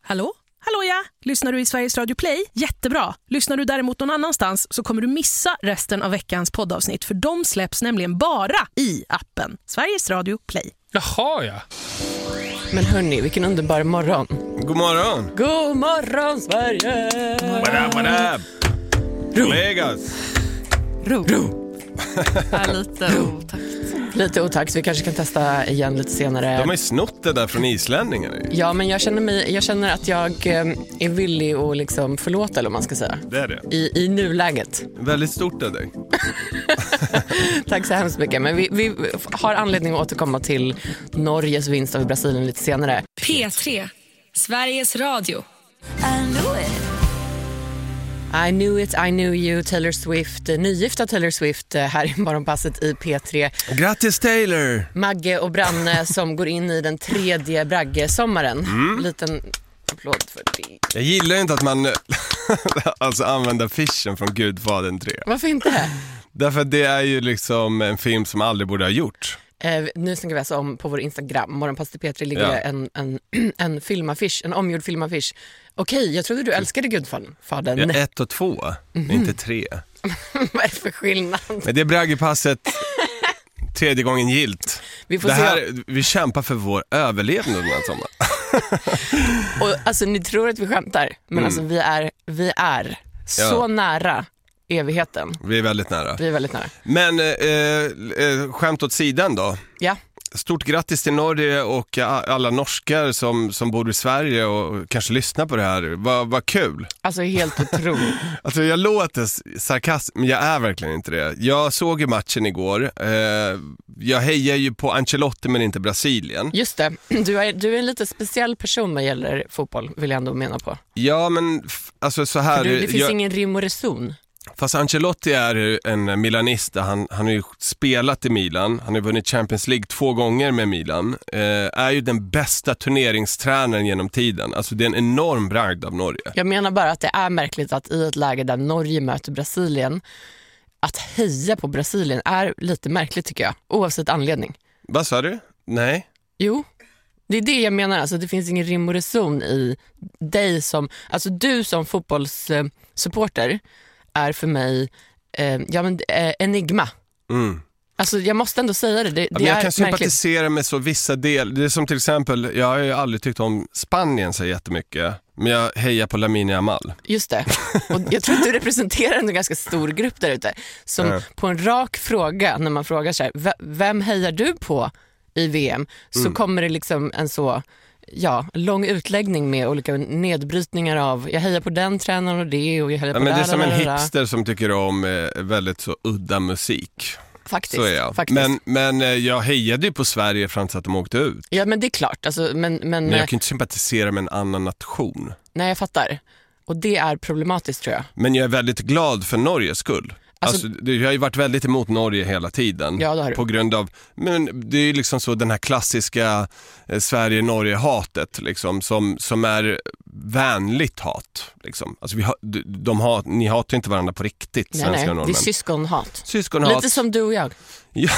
Hallå? Hallå ja! Lyssnar du i Sveriges Radio Play? Jättebra! Lyssnar du däremot någon annanstans så kommer du missa resten av veckans poddavsnitt, för de släpps nämligen bara i appen Sveriges Radio Play. Jaha, ja. Men hörni, vilken underbar morgon. God morgon. God morgon, Sverige! What up? Vegas. Ro. Lite otakt. Lite otakt, så vi kanske kan testa igen lite senare. De har ju snott det där från islänningar. Ja, men jag känner att jag är villig att liksom förlåta, eller vad man ska säga. Det är det. I nuläget. Väldigt stort av dig. Tack så hemskt mycket. Men vi har anledning att återkomma till Norges vinst över Brasilien lite senare. P3, Sveriges Radio. I knew it, I knew you, Taylor Swift, nygifta Taylor Swift här i morgonpasset i P3. Grattis Taylor! Magge och Branne som går in i den tredje Bragge-sommaren. Liten applåd för det. Jag gillar inte att man alltså använder affischen från Gudfadern 3. Varför inte? Därför att det är ju liksom en film som aldrig borde ha gjort. Nu snackar vi alltså om på vår Instagram, morgonpasset i P3 ligger en filmaffisch, en omgjord filmaffisch. Okej, jag trodde du älskade Gudfadern. Ja, 1 och 2, inte 3. Vad är det för skillnad? Men det är Braggepasset tredje gången gilt. Vi kämpar för vår överlevnad den här sommaren. Och alltså ni tror att vi skämtar, men alltså vi är så nära evigheten. Vi är väldigt nära. Men skämt åt sidan då. Ja. Stort grattis till Norge och alla norskar som bor i Sverige och kanske lyssnar på det här. Vad kul. Alltså helt otroligt. Alltså jag låter sarkastisk, men jag är verkligen inte det. Jag såg ju matchen igår. Jag hejar ju på Ancelotti men inte Brasilien. Just det. Du är en lite speciell person vad gäller fotboll, vill jag ändå mena på. Ja, men alltså så här. Det finns ingen rim och reson. Fast Ancelotti är en milanista. Han har ju spelat i Milan. Han har vunnit Champions League 2 gånger med Milan. Är ju den bästa turneringstränaren genom tiden. Alltså det är en enorm bragd av Norge. Jag menar bara att det är märkligt att i ett läge där Norge möter Brasilien, att heja på Brasilien är lite märkligt tycker jag. Oavsett anledning. Vad sa du? Nej. Jo. Det är det jag menar, alltså det finns ingen rim och reson i dig som, alltså du som fotbollssupporter är för mig enigma. Alltså jag måste ändå säga det. Jag är kan sympatisera med så vissa delar. Det är som till exempel, jag har ju aldrig tyckt om Spanien så jättemycket, men jag hejar på Lamine Yamal. Just det. Och jag tror att du representerar en ganska stor grupp där ute som på en rak fråga, när man frågar så här, vem hejar du på i VM? Så kommer det liksom en så lång utläggning med olika nedbrytningar av jag hejar på den tränaren och det och jag hejar på men det är som en hipster som tycker om väldigt så udda musik. Faktiskt. Så är jag. Faktiskt. Men jag hejade ju på Sverige fram till att de åkte ut. Ja, men det är klart. Alltså, men jag kan inte sympatisera med en annan nation. Nej, jag fattar. Och det är problematiskt tror jag. Men jag är väldigt glad för Norges skull. Alltså, jag har ju varit väldigt emot Norge hela tiden. Ja, det har du. På grund av, men det är ju liksom så den här klassiska Sverige-Norge-hatet liksom, som är vänligt hat liksom. Alltså ni hatar ju inte varandra på riktigt. Nej, det är syskonhat. Lite som du och jag. Ja.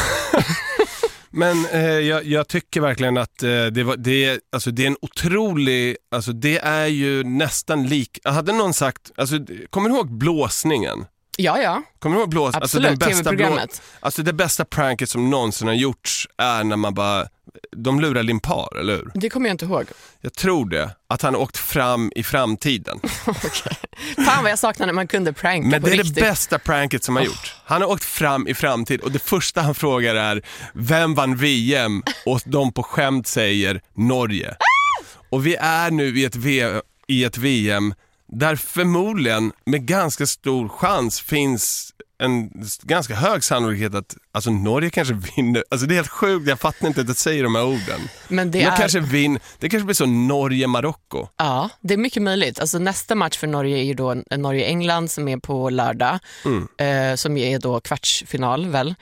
Men jag tycker verkligen att det är en otrolig, alltså det är ju nästan hade någon sagt, alltså kommer du ihåg blåsningen? Ja. Kommer du ihåg blås? Absolut, alltså TV-programmet. Alltså det bästa pranket som någonsin har gjorts är när man bara, de lurar Limpar, eller hur? Det kommer jag inte ihåg. Jag tror det, att han åkt fram i framtiden. Okay. Fan vad jag saknar när man kunde pranka. Men på det är riktigt. det bästa pranket som har gjort. Han har åkt fram i framtid och det första han frågar är, vem vann VM? Och de på skämt säger Norge. Och vi är nu i ett VM där förmodligen med ganska stor chans finns en ganska hög sannolikhet att alltså Norge kanske vinner. Alltså det är helt sjukt, jag fattar inte att jag säger de här orden. Men det kanske blir så Norge-Marocko. Ja, det är mycket möjligt. Alltså nästa match för Norge är ju då Norge-England som är på lördag. Som är då kvartsfinal väl.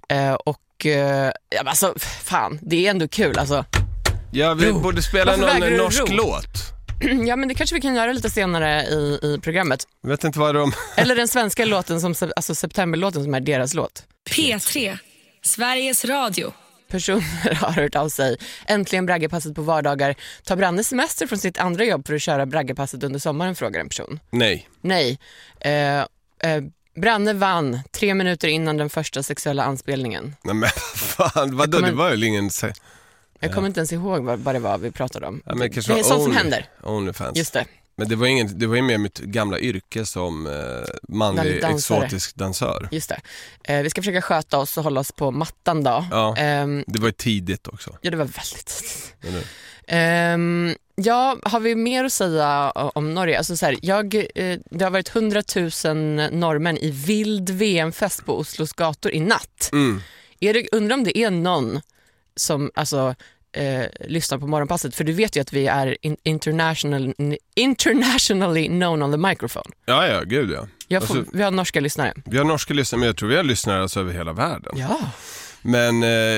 Alltså fan, det är ändå kul alltså. Ja, vi borde spela någon norsk låt. Ja, men det kanske vi kan göra lite senare i programmet. Jag vet inte vad de... Eller den svenska låten, alltså septemberlåten som är deras låt. P3, Sveriges Radio. personer har hört av sig. Äntligen braggepasset på vardagar. Tar Branne semester från sitt andra jobb för att köra braggepasset under sommaren, frågar en person. Nej. Branne vann 3 minuter innan den första sexuella anspelningen. Nej men fan, vadå? Det var ju ingen... Jag kommer inte ens ihåg vad det var vi pratade om. Ja, men det är sånt som händer. OnlyFans. Just det. Men det var ju mer mitt gamla yrke som manlig exotisk dansör. Just det. Vi ska försöka sköta oss och hålla oss på mattan då. Ja, det var ju tidigt också. Ja, det var väldigt tidigt. Ja, har vi mer att säga om Norge? Alltså så här, det har varit 100 000 norrmän i vild VM-fest på Oslos gator i natt. Undrar om det är någon som lyssnar på morgonpasset, för du vet ju att vi är internationally known on the microphone. Ja, gud ja. Vi har norska lyssnare. Vi har norska lyssnare, men jag tror vi har lyssnare alltså över hela världen. Ja. Men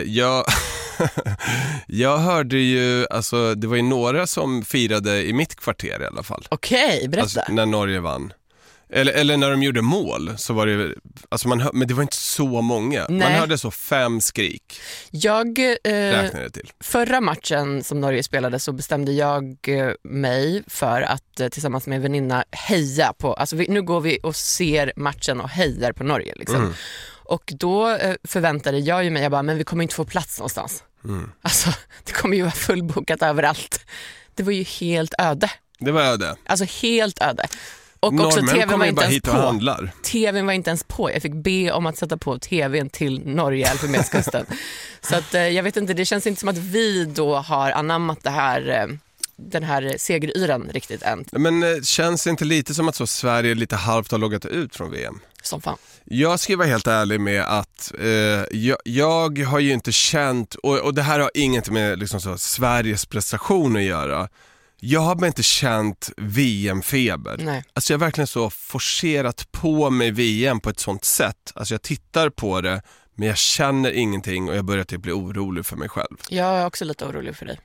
jag hörde ju, alltså det var ju några som firade i mitt kvarter i alla fall. Okej, berätta. Alltså, när Norge vann. Eller när de gjorde mål så var det, alltså men det var inte så många. Nej. Man hörde så 5 skrik. Räknade till. Förra matchen som Norge spelade så bestämde jag mig för att tillsammans med en väninna heja på, alltså nu går vi och ser matchen och hejar på Norge liksom. Och då förväntade jag ju mig, jag bara, men vi kommer inte få plats någonstans. Alltså det kommer ju vara fullbokat överallt. Det var ju helt öde. Det var öde. Alltså helt öde. Och också tvn var inte ens på. TVn var inte ens på. Jag fick be om att sätta på tvn till Norge, Elfenbenskusten. Så att jag vet inte, det känns inte som att vi då har anammat den här segeryran riktigt än. Men känns inte lite som att så Sverige lite halvt har loggat ut från VM? Som fan. Jag ska vara helt ärlig med att jag har ju inte känt, och det här har inget med liksom så Sveriges prestation att göra. Jag har bara inte känt VM-feber. Nej. Alltså jag har verkligen så forcerat på mig VM på ett sånt sätt. Alltså jag tittar på det, men jag känner ingenting och jag börjar typ bli orolig för mig själv. Jag är också lite orolig för dig.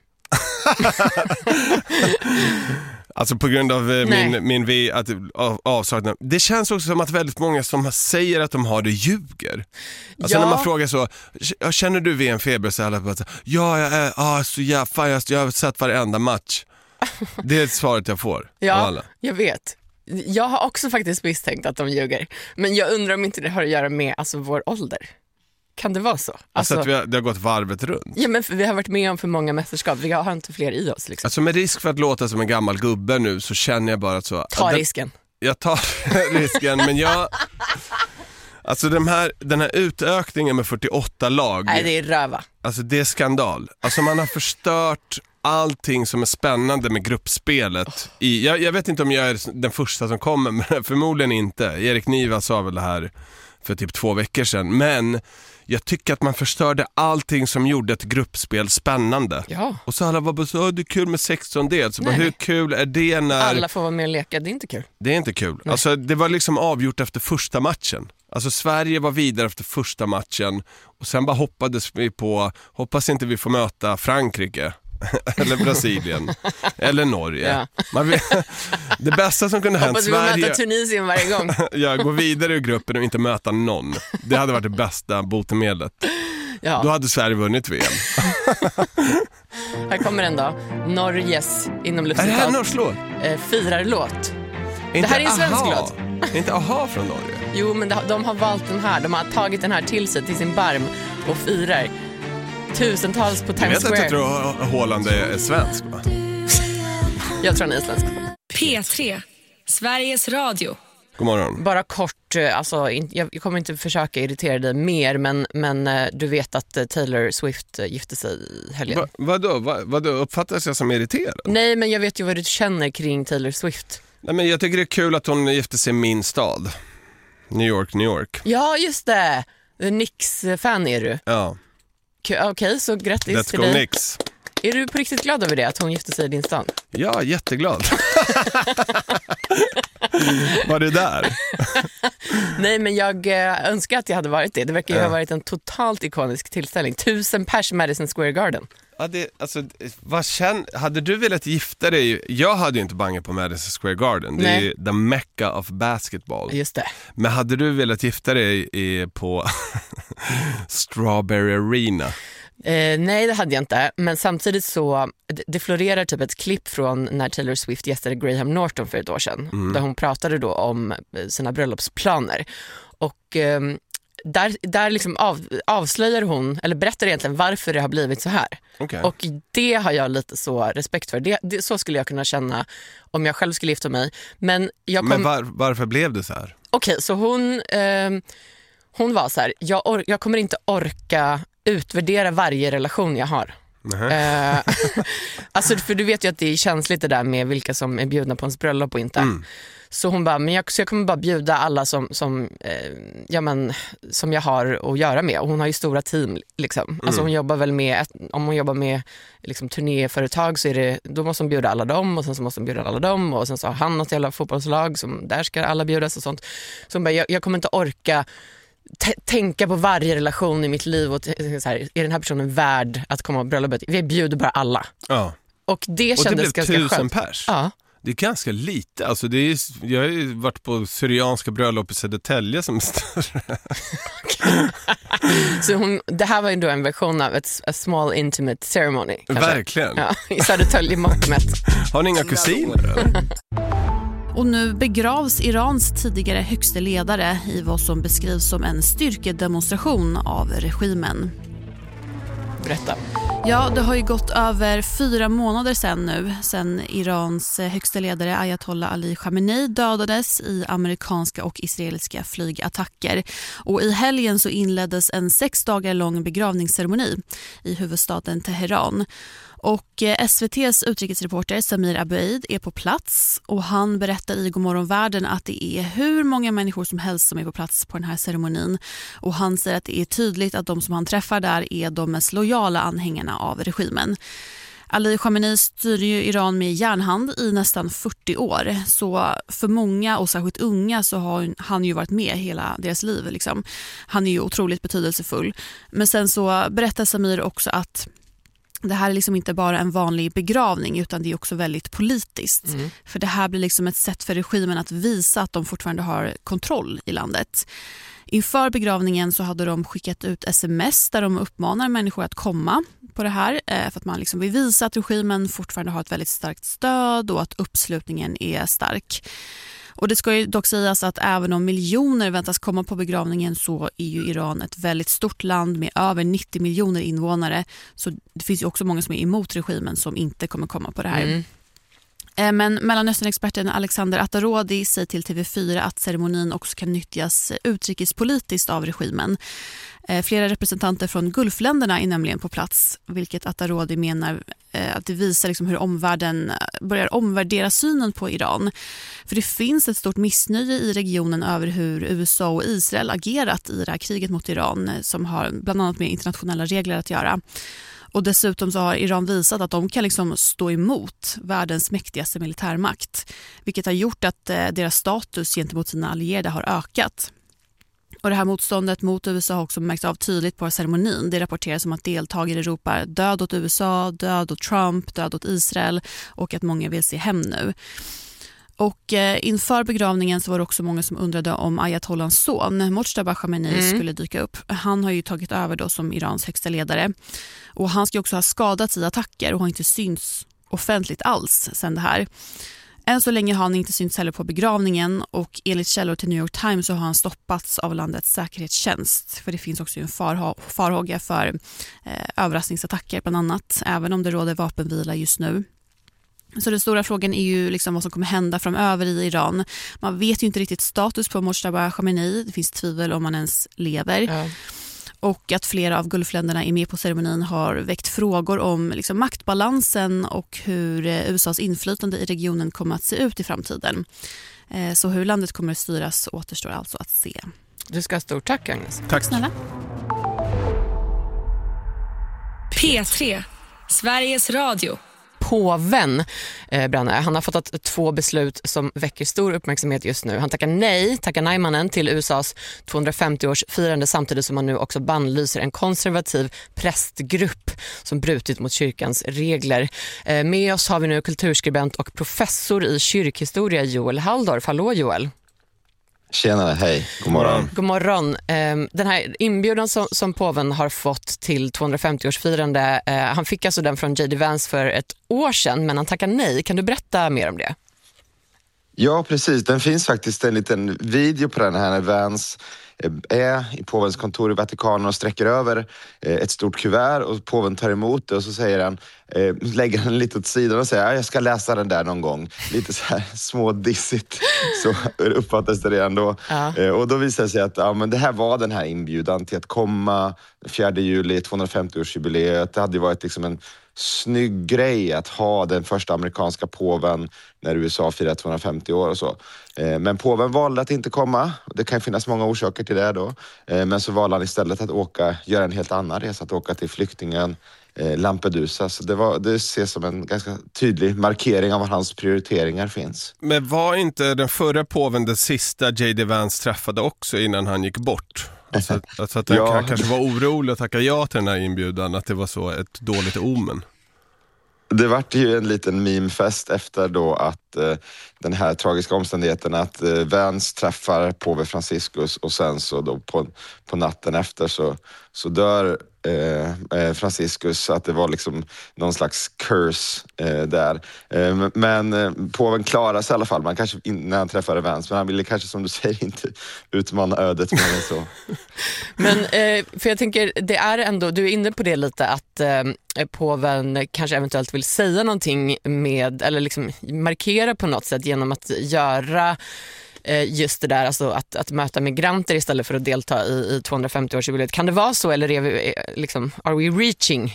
Alltså på grund av min avsaknad. Det känns också som att väldigt många som säger att de har det ljuger. Alltså när man frågar så, känner du VM-feber? Så alla bara så, jag har sett varenda match. Det är svaret jag får. Ja, av alla. Jag vet. Jag har också faktiskt misstänkt att de ljuger. Men jag undrar om inte det har att göra med vår ålder. Kan det vara så? Alltså att det har gått varvet runt? Ja, men vi har varit med om för många mästerskap. Vi har inte fler i oss. Liksom. Alltså med risk för att låta som en gammal gubbe nu så känner jag bara att så... Ta risken. Jag tar risken, men jag... Alltså den här utökningen med 48 lag... Nej, det är röva. Alltså det är skandal. Alltså man har förstört allting som är spännande med gruppspelet. Jag vet inte om jag är den första som kommer, men förmodligen inte. Erik Niva sa väl det här för typ 2 veckor sedan. Men jag tycker att man förstörde allting som gjorde ett gruppspel spännande. Ja. Och så alla var bara så, det är kul med 16-del. Så bara, hur kul är det när... Alla får vara med och leka, det är inte kul. Det är inte kul. Nej. Alltså det var liksom avgjort efter första matchen. Alltså Sverige var vidare efter första matchen. Och sen bara hoppades vi på, hoppas inte vi får möta Frankrike. Eller Brasilien. Eller Norge. Ja. Det bästa som kunde hänt Sverige... Hoppas vi möta Tunisien varje gång. Gå vidare ur gruppen och inte möta någon. Det hade varit det bästa botemedlet. Ja. Då hade Sverige vunnit VM. Här kommer den då. Norges inom Är det här en norsk låt? Firarlåt. Det här är en svensk låt. Inte Aha från Norge? Jo, men de har valt den här. De har tagit den här till sig, till sin barm och firar. Tusentals på Times Square. Jag tror att Håland är svensk, va? Jag tror han är svensk. P3, Sveriges Radio. God morgon. Bara kort, alltså, jag kommer inte försöka irritera dig mer, men du vet att Taylor Swift gifte sig i helgen. Vadå? Uppfattas jag som irriterad? Nej, men jag vet ju vad du känner kring Taylor Swift. Nej, men jag tycker det är kul att hon gifte sig i min stad. New York. Ja, just det. Knicks-fan är du. Ja. Okej, så grattis Let's till go dig. Knicks. Är du på riktigt glad över det, att hon gifte sig i din stad? Ja, jätteglad. Var du där? Nej, men jag önskar att jag hade varit det. Det verkar ju ha varit en totalt ikonisk tillställning. 1000 pers Madison Square Garden. Ja, hade du velat gifta dig? Jag hade ju inte bangat på Madison Square Garden. Det är ju the mecca of basketball. Just det. Men hade du velat gifta dig på Strawberry Arena. Nej, det hade jag inte. Men samtidigt så, det florerar typ ett klipp från när Taylor Swift gästade Graham Norton för ett år sedan. Där hon pratade då om sina bröllopsplaner. Och där liksom avslöjar hon, eller berättar egentligen varför det har blivit så här. Okay. Och det har jag lite så respekt för. Så skulle jag kunna känna om jag själv skulle gifta mig. Men varför blev det så här? Okej, så hon var så här, jag kommer inte orka utvärdera varje relation jag har. Alltså, för du vet ju att det är känsligt det där med vilka som är bjudna på ens bröllop och inte. Så hon bara, men jag kommer bara bjuda alla som jag har att göra med. Och hon har ju stora team liksom. Alltså hon jobbar väl med, om hon jobbar med liksom turnéföretag så är det, då måste hon bjuda alla dem och sen så måste hon bjuda alla dem och sen så har han något jävla fotbollslag som där ska alla bjudas och sånt. Så hon bara, jag kommer inte orka tänka på varje relation i mitt liv och så här, är den här personen värd att komma på bröllopet? Vi bjuder bara alla. Ja. Och det kändes ganska skönt. 1000 pers. Ja. Det är ganska lite. Alltså jag har ju varit på syrianska bröllop i Södertälje som är större. Så det här var ju då en version av a small intimate ceremony. Kanske. Verkligen. Ja, i Södertälje mått mätt. Har ni inga kusiner eller? Och nu begravs Irans tidigare högste ledare i vad som beskrivs som en styrkedemonstration av regimen. Berätta. Ja, det har ju gått över 4 månader sedan Irans högsta ledare Ayatollah Ali Khamenei dödades i amerikanska och israeliska flygattacker. Och i helgen så inleddes en 6 dagar lång begravningsceremoni i huvudstaden Teheran. Och SVT:s utrikesreporter Samir Abueid är på plats och han berättar i Godmorgon Världen att det är hur många människor som helst som är på plats på den här ceremonin. Och han säger att det är tydligt att de som han träffar där är de mest lojala anhängarna av regimen. Ali Khamenei styr ju Iran med järnhand i nästan 40 år. Så för många och särskilt unga så har han ju varit med hela deras liv. Liksom. Han är ju otroligt betydelsefull. Men sen så berättar Samir också att det här är liksom inte bara en vanlig begravning utan det är också väldigt politiskt. För det här blir liksom ett sätt för regimen att visa att de fortfarande har kontroll i landet. Inför begravningen så hade de skickat ut sms där de uppmanar människor att komma på det här. För att man liksom vill visa att regimen fortfarande har ett väldigt starkt stöd och att uppslutningen är stark. Och det ska ju dock sägas att även om miljoner väntas komma på begravningen så är ju Iran ett väldigt stort land med över 90 miljoner invånare. Så det finns ju också många som är emot regimen som inte kommer komma på det här. Men Mellanöstern-experten Alexander Atarodi säger till TV4 att ceremonin också kan nyttjas utrikespolitiskt av regimen. Flera representanter från Gulfländerna är nämligen på plats, vilket Atarodi menar att det visar liksom hur omvärlden börjar omvärdera synen på Iran. För det finns ett stort missnöje i regionen över hur USA och Israel agerat i det här kriget mot Iran som har bland annat med internationella regler att göra. Och dessutom så har Iran visat att de kan liksom stå emot världens mäktigaste militärmakt. Vilket har gjort att deras status gentemot sina allierade har ökat. Och det här motståndet mot USA har också märkts av tydligt på ceremonin. Det rapporteras om att deltagare ropar död åt USA, död åt Trump, död åt Israel och att många vill se hem nu. Och inför begravningen så var det också många som undrade om Ayatollahs son Mojtaba Khamenei skulle dyka upp. Han har ju tagit över då som Irans högsta ledare. Och han ska också ha skadats i attacker och har inte synts offentligt alls sedan det här. Än så länge har han inte synts heller på begravningen och enligt källor till New York Times så har han stoppats av landets säkerhetstjänst. För det finns också en farhåga för överraskningsattacker bland annat, även om det råder vapenvila just nu. Så den stora frågan är ju liksom vad som kommer hända framöver i Iran. Man vet ju inte riktigt status på Mojtaba Khamenei. Det finns tvivel om han ens lever. Ja. Och att flera av Gulfländerna är med på ceremonin har väckt frågor om liksom maktbalansen och hur USAs inflytande i regionen kommer att se ut i framtiden. Så hur landet kommer att styras återstår alltså att se. Du ska ha stort tack, Agnes. Tack snälla. P3, Sveriges Radio. Påven, Branne, han har fattat 2 beslut som väcker stor uppmärksamhet just nu. Han tackar nej-mannen till USAs 250-årsfirande samtidigt som han nu också bannlyser en konservativ prästgrupp som brutit mot kyrkans regler. Med oss har vi nu kulturskribent och professor i kyrkhistoria Joel Halldorf. Hallå Joel. Tjena, hej. God morgon. God morgon. Den här inbjudan som påven har fått till 250-årsfirande, han fick alltså den från J.D. Vance för ett år sedan, men han tackar nej. Kan du berätta mer om det? Ja, precis. Den finns faktiskt en liten video på den här när Vance är i påvens kontor i Vatikanen och sträcker över ett stort kuvert och påven tar emot det och så säger han, lägger han lite åt sidan och säger jag ska läsa den där någon gång. Lite så här smådissigt, så uppfattas det redan då. Ja. Och då visar det sig att men det här var den här inbjudan till att komma 4 juli, 250-årsjubileet. Det hade ju varit liksom en snygg grej att ha den första amerikanska påven när USA firar 250 år och så. Men påven valde att inte komma. Det kan finnas många orsaker till det då. Men så valde han istället att göra en helt annan resa, att åka till flyktingen Lampedusa. Så det ses som en ganska tydlig markering av var hans prioriteringar finns. Men var inte den förra påven den sista J.D. Vance träffade också innan han gick bort? Alltså att han kanske var orolig att tacka ja till den här inbjudan, att det var så ett dåligt omen. Det vart ju en liten memefest efter då att den här tragiska omständigheten att Vance träffar påve Franciscus och sen så då på natten efter så dör Franciscus, att det var liksom någon slags curse där. Men påven klarar sig i alla fall. Man kanske när han träffade Vance, men han ville kanske, som du säger, inte utmana ödet mer än så. Men för jag tänker, det är ändå, du är inne på det lite, att påven kanske eventuellt vill säga någonting med, eller liksom markera på något sätt genom att göra just det där, alltså att möta migranter istället för att delta i 250-årsjubileet. Kan det vara så, eller är vi, liksom, are we reaching?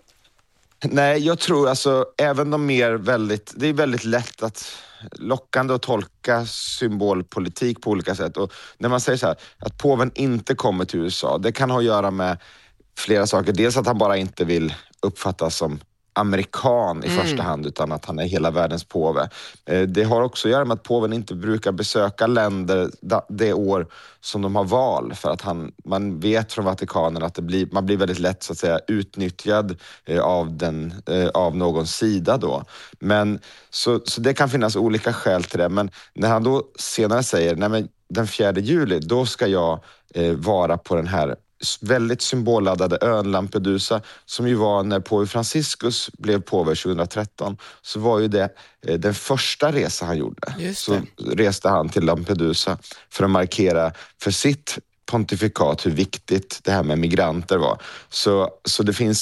Nej, jag tror alltså även det är väldigt lätt att lockande att tolka symbolpolitik på olika sätt. Och när man säger så här, att påven inte kommer till USA, det kan ha att göra med flera saker. Dels att han bara inte vill uppfattas som amerikan i första hand, utan att han är hela världens påve. Det har också att göra med att påven inte brukar besöka länder det år som de har val, för att man vet från Vatikanen att man blir väldigt lätt så att säga utnyttjad av någon sida då. Men så det kan finnas olika skäl till det, men när han då senare säger nej men den 4 juli då ska jag vara på den här väldigt symbolladdade ön Lampedusa, som ju var när påve Franciscus blev påve 2013, så var ju det den första resa han gjorde. Så reste han till Lampedusa för att markera för sitt pontifikat hur viktigt det här med migranter var. Så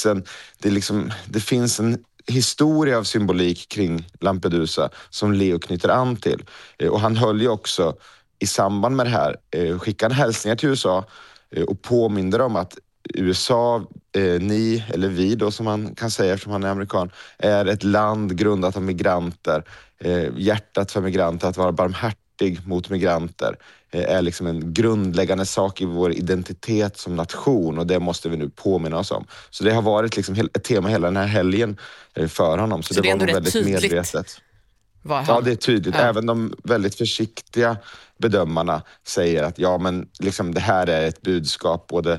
det finns en historia av symbolik kring Lampedusa som Leo knyter an till. Och han höll ju också i samband med det här, skickade hälsningar till USA och påminner om att USA, ni eller vi då som man kan säga eftersom han är amerikan, är ett land grundat av migranter. Hjärtat för migranter, att vara barmhärtig mot migranter är liksom en grundläggande sak i vår identitet som nation, och det måste vi nu påminna oss om. Så det har varit liksom ett tema hela den här helgen för honom. Så det var nog väldigt tydligt. Medvetet. Ja, det är tydligt. Ja. Även de väldigt försiktiga bedömarna säger att det här är ett budskap, både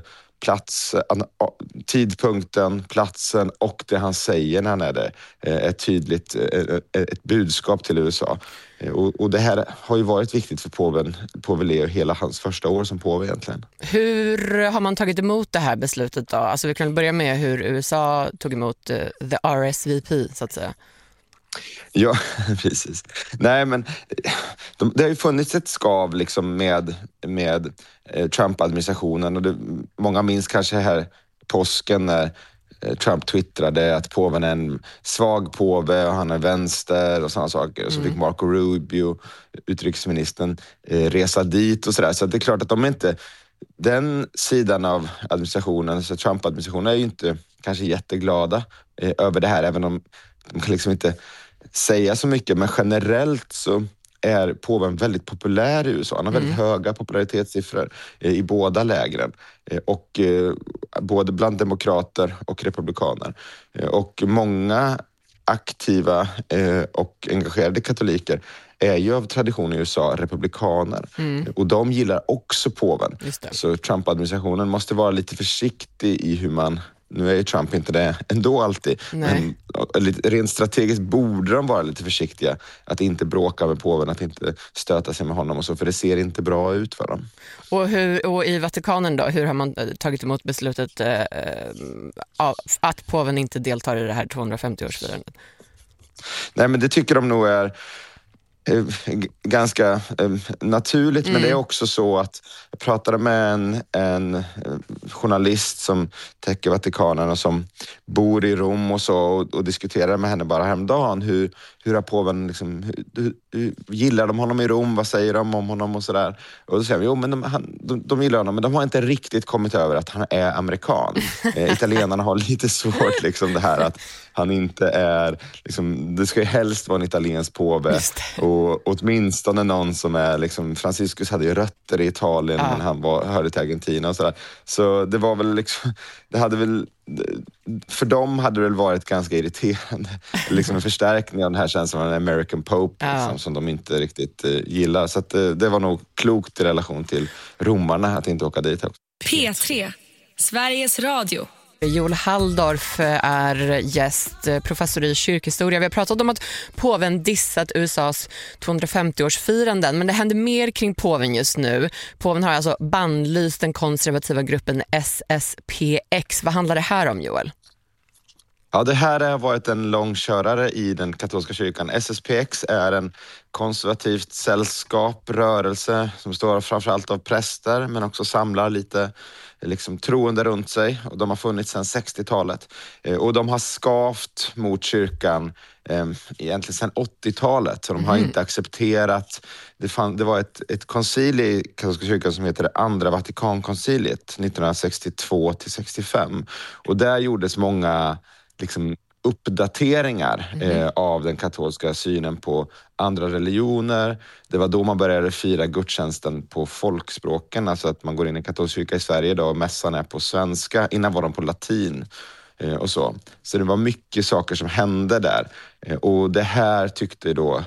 tidpunkten, platsen och det han säger när han är det är tydligt ett budskap till USA. Och det här har ju varit viktigt för påve Leo hela hans första år som påve egentligen. Hur har man tagit emot det här beslutet då? Alltså vi kan börja med hur USA tog emot the RSVP så att säga. Ja, precis. Nej, men det har ju funnits ett skav liksom med Trump-administrationen, och många minns kanske här påsken när Trump twittrade att påven är en svag påve och han är vänster och sådana saker. Och så fick Marco Rubio, utrikesministern, resa dit och sådär. Så det är klart att den sidan av administrationen, så Trump-administrationen, är ju inte kanske jätteglada över det här, även om de kan liksom inte säga så mycket, men generellt så är påven väldigt populär i USA. Han har väldigt höga popularitetssiffror i båda lägren, och både bland demokrater och republikaner. Och många aktiva och engagerade katoliker är ju av tradition i USA republikaner. Och de gillar också påven. Så Trump-administrationen måste vara lite försiktig i hur man Nu är ju Trump inte det ändå alltid. Nej. Men rent strategiskt borde de vara lite försiktiga. Att inte bråka med påven, att inte stöta sig med honom och så. För det ser inte bra ut för dem. Och i Vatikanen då, hur har man tagit emot beslutet att påven inte deltar i det här 250-årsfirandet? Nej, men det tycker de nog är ganska naturligt, men det är också så att jag pratade med en journalist som täcker Vatikanen och som bor i Rom och så, och diskuterade med henne bara häromdagen hur har påven liksom, hur gillar de honom i Rom, vad säger de om honom och sådär, och då säger vi, jo men de gillar honom, men de har inte riktigt kommit över att han är amerikan. Italienarna har lite svårt liksom det här att han inte är liksom, det ska ju helst vara en italiensk påve och åtminstone någon som är liksom, Franciscus hade ju rötter i Italien men han hörde till Argentina och sådär. Så det var väl liksom, det hade väl, för dem hade det väl varit ganska irriterande, liksom en förstärkning av den här känslan av en American Pope liksom, som de inte riktigt gillar. Så att, det var nog klokt i relation till romarna att inte åka dit. P3, Sveriges Radio. Joel Halldorf är gäst, professor i kyrkhistoria. Vi har pratat om att påven dissat USAs 250-årsfiranden, men det händer mer kring påven just nu. Påven har alltså bannlyst den konservativa gruppen SSPX. Vad handlar det här om, Joel? Ja, det här har varit en långkörare i den katolska kyrkan. SSPX är en konservativt sällskap, rörelse som består framförallt av präster men också samlar lite liksom troende runt sig, och de har funnits sedan 60-talet. Och de har skavt mot kyrkan egentligen sedan 80-talet, så de har inte accepterat. Det var ett koncil i katolska kyrkan som heter det andra Vatikankonciliet 1962-65, och där gjordes många liksom uppdateringar av den katolska synen på andra religioner. Det var då man började fira gudstjänsten på folkspråken, alltså att man går in i katolsk kyrka i Sverige då och mässan är på svenska, innan var de på latin och så. Så det var mycket saker som hände där, och det här tyckte då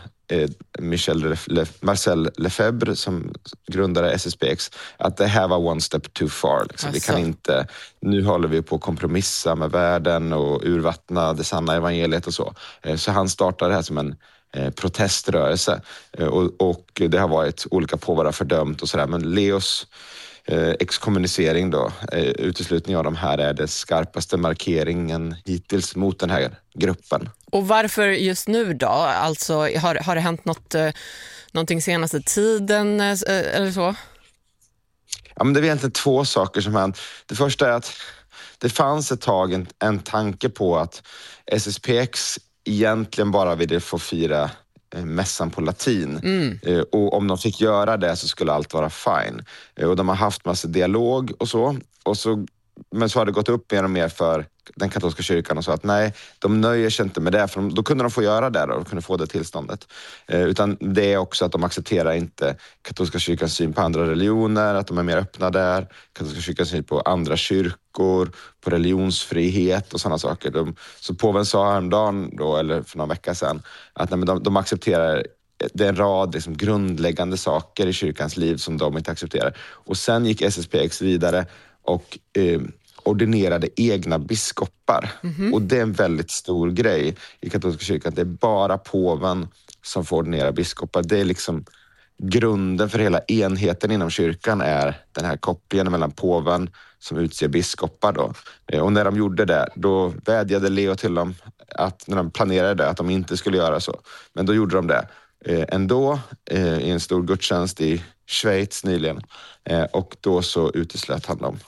Marcel Lefebvre som grundade SSPX att det här var one step too far. Liksom. Vi kan inte, nu håller vi på att kompromissa med världen och urvattna det sanna evangeliet och så. Så han startade det här som en proteströrelse, och det har varit olika påvar fördömt och sådär, men Leos exkommunicering då, uteslutning av de här, är det skarpaste markeringen hittills mot den här gruppen. Och varför just nu då? Alltså har det hänt någonting senaste tiden eller så? Ja, men det är egentligen två saker som hänt. Det första är att det fanns ett tag en tanke på att SSPX egentligen bara ville få fira mässan på latin. Och om de fick göra det så skulle allt vara fine. Och de har haft massa dialog och så. Men så har det gått upp mer och mer för den katolska kyrkan och så att nej, de nöjer sig inte med det, för då kunde de få göra det och kunde få det tillståndet. Utan det är också att de accepterar inte katolska kyrkans syn på andra religioner, att de är mer öppna där, katolska kyrkans syn på andra kyrkor, på religionsfrihet och sådana saker. Så påven sa häromdagen då, eller för några veckor sedan, att nej, men de accepterar, det är en rad liksom grundläggande saker i kyrkans liv som de inte accepterar. Och sen gick SSPX vidare och ordinerade egna biskopar. Och det är en väldigt stor grej i katolska kyrkan. Det är bara påven som får ordinera biskopar. Det är liksom grunden för hela enheten inom kyrkan, är den här kopplingen mellan påven som utser biskopar då. Och när de gjorde det, då vädjade Leo till dem att, när de planerade det, att de inte skulle göra så. Men då gjorde de det ändå i en stor gudstjänst i Schweiz nyligen. Och då så uteslöt han dem.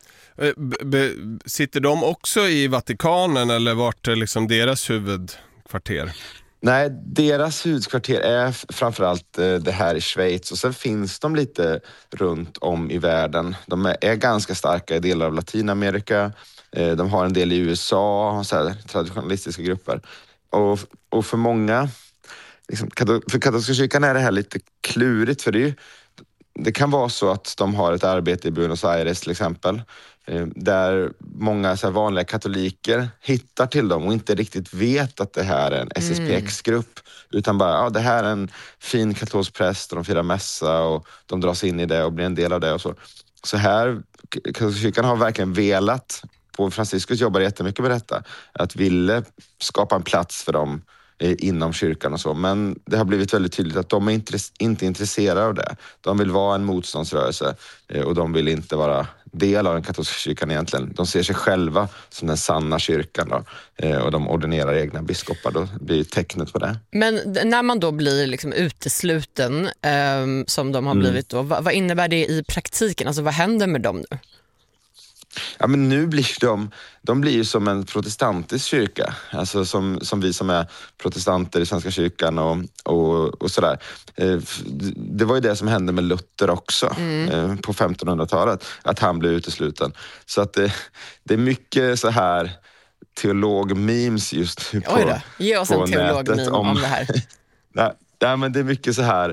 Sitter de också i Vatikanen, eller vart är liksom deras huvudkvarter? Nej, deras huvudkvarter är framförallt det här i Schweiz, och sen finns de lite runt om i världen. De är ganska starka i delar av Latinamerika, de har en del i USA, så här, traditionalistiska grupper. Och för många, liksom, för katolska kyrkan är det här lite klurigt, för det kan vara så att de har ett arbete i Buenos Aires till exempel, där många så här vanliga katoliker hittar till dem och inte riktigt vet att det här är en SSPX-grupp, utan bara, det här är en fin katolsk präst och de firar mässa och de dras in i det och blir en del av det och så. Så här, katolska kyrkan har verkligen velat Påve Franciscus jobbar jättemycket med detta. Att ville skapa en plats för dem inom kyrkan och så. Men det har blivit väldigt tydligt att de är inte intresserade av det. De vill vara en motståndsrörelse och de vill inte vara del av den katolska kyrkan egentligen. De ser sig själva som den sanna kyrkan då, och de ordinerar egna biskopar. Då blir tecknet på det. Men när man då blir liksom utesluten som de har blivit då, vad innebär det i praktiken? Alltså vad händer med dem nu? Ja, men nu blir de blir ju som en protestantisk kyrka. Alltså som vi som är protestanter i Svenska kyrkan och sådär. Det var ju det som hände med Luther också på 1500-talet. Att han blev utesluten. Så att det är mycket så här teolog-memes just nu på nätet. Ge oss en teolog-meme om det här. Ja, men det är mycket så här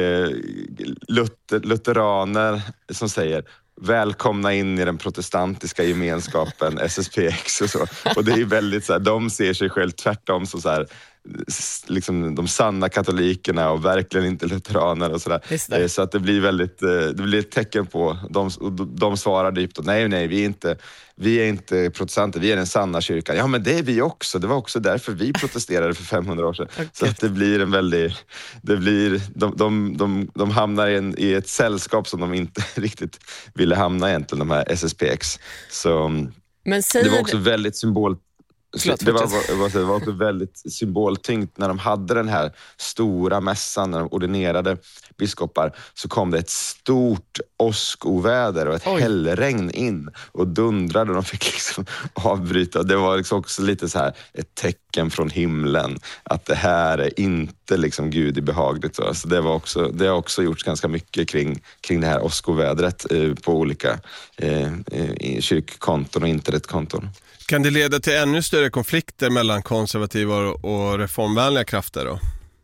lutheraner som säger välkomna in i den protestantiska gemenskapen SSPX och så. Och det är väldigt så här, de ser sig själv tvärtom så här, liksom de sanna katolikerna och verkligen inte lutheraner och sådär. Så att det blir väldigt, det blir ett tecken på, de svarar dypt och nej, vi är inte protestanter, vi är den sanna kyrkan. Ja, men det är vi också. Det var också därför vi protesterade för 500 år sedan. Okay. Så att det blir en väldigt, de hamnar i ett sällskap som de inte riktigt ville hamna egentligen, de här SSPX. Så men det var också väldigt det var också väldigt symboltyngt när de hade den här stora mässan, när de ordinerade biskopar, så kom det ett stort åskoväder och ett hällregn in och dundrade och de fick liksom avbryta. Det var liksom också lite så här ett tecken från himlen att det här är inte liksom Gud i behagligt. Så det har också gjorts ganska mycket kring det här åskovädret på olika kyrkkonton och internetkonton. Kan det leda till ännu större konflikter mellan konservativa och reformvänliga krafter då?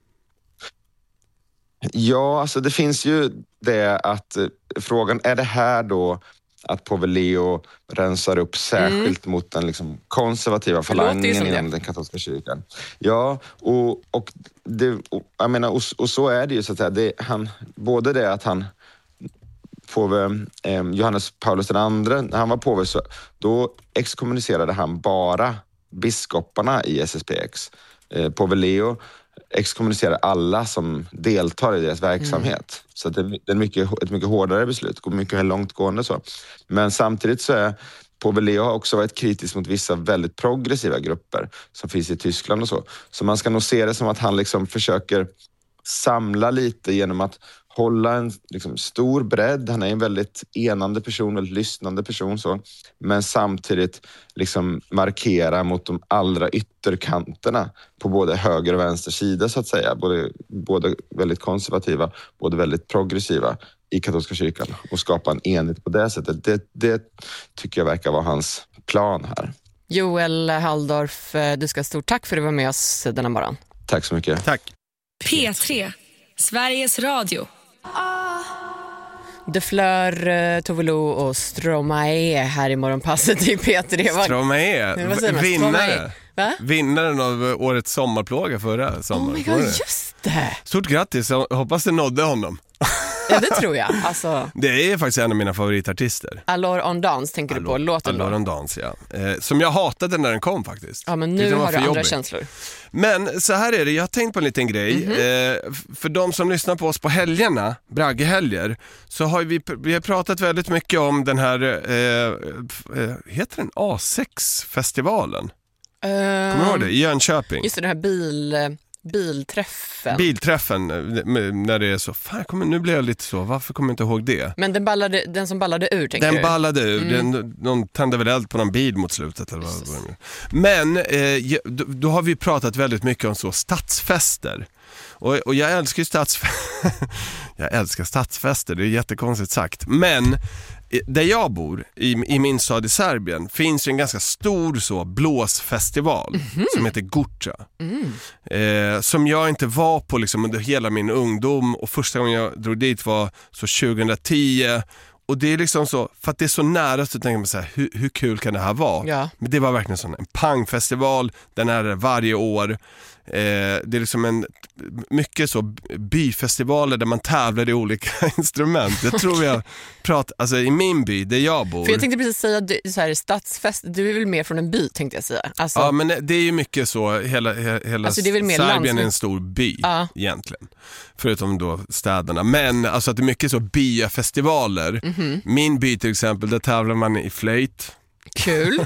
Ja, alltså det finns ju det att frågan, är det här då att Påve Leo rensar upp särskilt mot den liksom konservativa falangen inom den katolska kyrkan? Ja, och jag menar, och så är det ju så att säga. Både det att han påve Johannes Paulus II, när han var påve, så då exkommunicerade han bara biskoparna i SSPX. Påve Leo exkommunicerar alla som deltar i deras verksamhet. Så det är ett mycket hårdare beslut, går mycket långtgående så. Men samtidigt så är Påve Leo har också varit kritisk mot vissa väldigt progressiva grupper som finns i Tyskland och så. Så man ska nog se det som att han liksom försöker samla lite genom att hålla en liksom stor bredd. Han är en väldigt enande person, väldigt lyssnande person så. Men samtidigt liksom markera mot de allra ytterkanterna på både höger och vänster sida så att säga. Både väldigt konservativa, både väldigt progressiva i katolska kyrkan och skapa en enhet på det sättet. Det tycker jag verkar vara hans plan här. Joel Halldorf, du ska ha stort tack för att du var med oss denna morgon. Tack så mycket. Tack. P3, Sveriges Radio. De Fleur, Tove Lo och Stromae här i morgonpasset i P3. Stromae, vinnare. Va? Vinnaren av årets sommarplåga förra sommaren. Oh my God, just det. Stort grattis, jag hoppas det nådde honom. Ja, det tror jag. Alltså, det är faktiskt en av mina favoritartister. Alors on Dance tänker du på låten då? Alors on Dance, ja. Som jag hatade när den kom faktiskt. Ja, men nu har du andra känslor. Men så här är det, jag har tänkt på en liten grej. För de som lyssnar på oss på helgerna, Braggehelger, så har vi har pratat väldigt mycket om den här, heter den A6-festivalen? Kommer du ihåg det? I Jönköping. Just det, den här bilträffen när det är så, fan, nu blir jag lite så, varför kommer jag inte ihåg det? Men den som ballade ur, tänker den du? Ballade ur, någon tände väl eld på någon bil mot slutet eller vad. Men då har vi pratat väldigt mycket om så stadsfester. Och jag älskar ju jag älskar stadsfester, det är jättekonstigt sagt. Men där jag bor, i min stad i Serbien, finns ju en ganska stor så blåsfestival som heter Gurcha. Som jag inte var på liksom under hela min ungdom, och första gången jag drog dit var så 2010. Och det är liksom så, för att det är så nära, så tänker man så här, hur kul kan det här vara? Ja. Men det var verkligen sån en pangfestival, den är varje år. det är liksom mycket så byfestivaler där man tävlar i olika instrument. Jag tror jag pratar, alltså i min by där jag bor. För jag tänkte precis säga så här, stadsfest, du är väl mer från en by tänkte jag säga. Alltså, ja, men det är ju mycket så, hela alltså, det är väl mer Serbien är en stor by egentligen. Förutom då städerna. Men alltså att det är mycket så byfestivaler. Min by till exempel, där tävlar man i flöjt. Kul.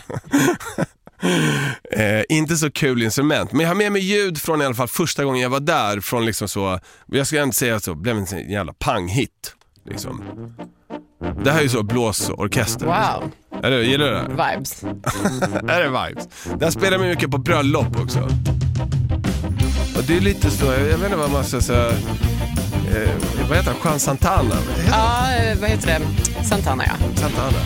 Inte så kul instrument, men jag har med mig ljud från i alla fall första gången jag var där, från liksom så, jag ska inte säga så, blev en jävla panghit liksom. Det här är ju så blåsorkester. Wow. Gillar du det? Vibes. Är det vibes? Där spelar man mycket på bröllop också. Och det är lite så, jag vet inte vad man ska säga, vad heter det? Juan Santana? Ja, vad heter det? Santana, ja. Santana.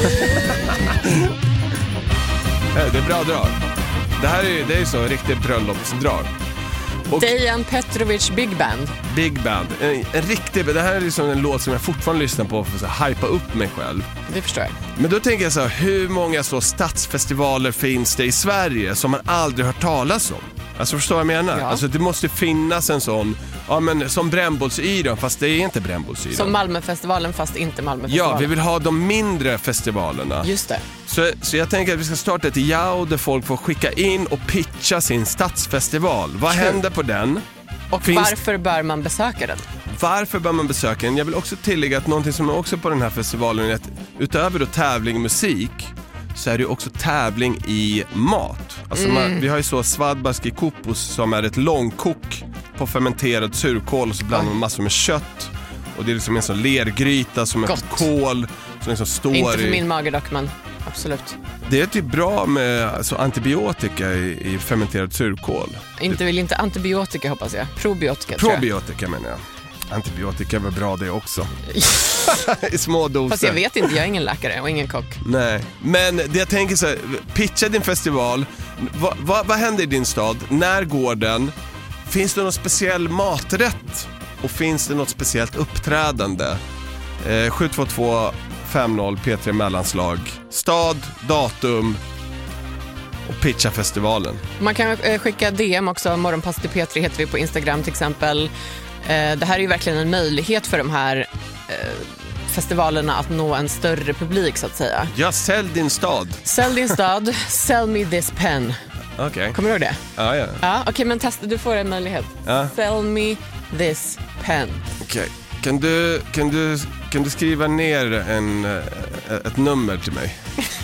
Det är bra drag. Det är så riktigt bröllopsdrag. Och Dejan Petrovic Big Band. Big Band. En riktig, det här är liksom en låt som jag fortfarande lyssnar på för att hypa upp mig själv. Det förstår jag. Men då tänker jag så här, hur många så stadsfestivaler finns det i Sverige som man aldrig hört talas om? Alltså förstår jag menar? Ja. Alltså det måste finnas en sån, ja men som Brännbollsyran, fast det är inte Brännbollsyran. Som Malmöfestivalen fast inte Malmöfestivalen. Ja, vi vill ha de mindre festivalerna. Just det. Så jag tänker att vi ska starta ett Yao där folk får skicka in och pitcha sin stadsfestival. Vad händer på den? Och varför bör man besöka den? Varför bör man besöka den? Jag vill också tillägga att någonting som är också på den här festivalen är att utöver då tävling i musik så är det också tävling i mat. Alltså vi har ju så Svadbarski Kupus som är ett långkok på fermenterad surkål och så blandar man massor med kött. Och det är liksom en sån lergryta som ett kål som liksom står inte för min mage dock, men absolut. Det är typ bra med alltså, antibiotika i fermenterad surkål. Inte antibiotika hoppas jag. Probiotika menar jag. Antibiotika var bra det också. I små doser. Fast jag vet inte, jag är ingen läkare och ingen kock. Nej, men det jag tänker så här, pitcha din festival. Vad händer i din stad? När går den? Finns det någon speciell maträtt? Och finns det något speciellt uppträdande? 722 50 P3 mellanslag. Stad, datum och pitcha festivalen. Man kan skicka DM också. Morgonpass till P3 heter vi på Instagram till exempel. Det här är ju verkligen en möjlighet för de här festivalerna att nå en större publik så att säga. Ja, sälj din stad. Sälj din stad, sell me this pen. Okay. Kommer du ihåg det? Ja. Ja, okej, men testa, du får en möjlighet. Ja. Sell me this pen. Okej. Kan du skriva ner ett nummer till mig?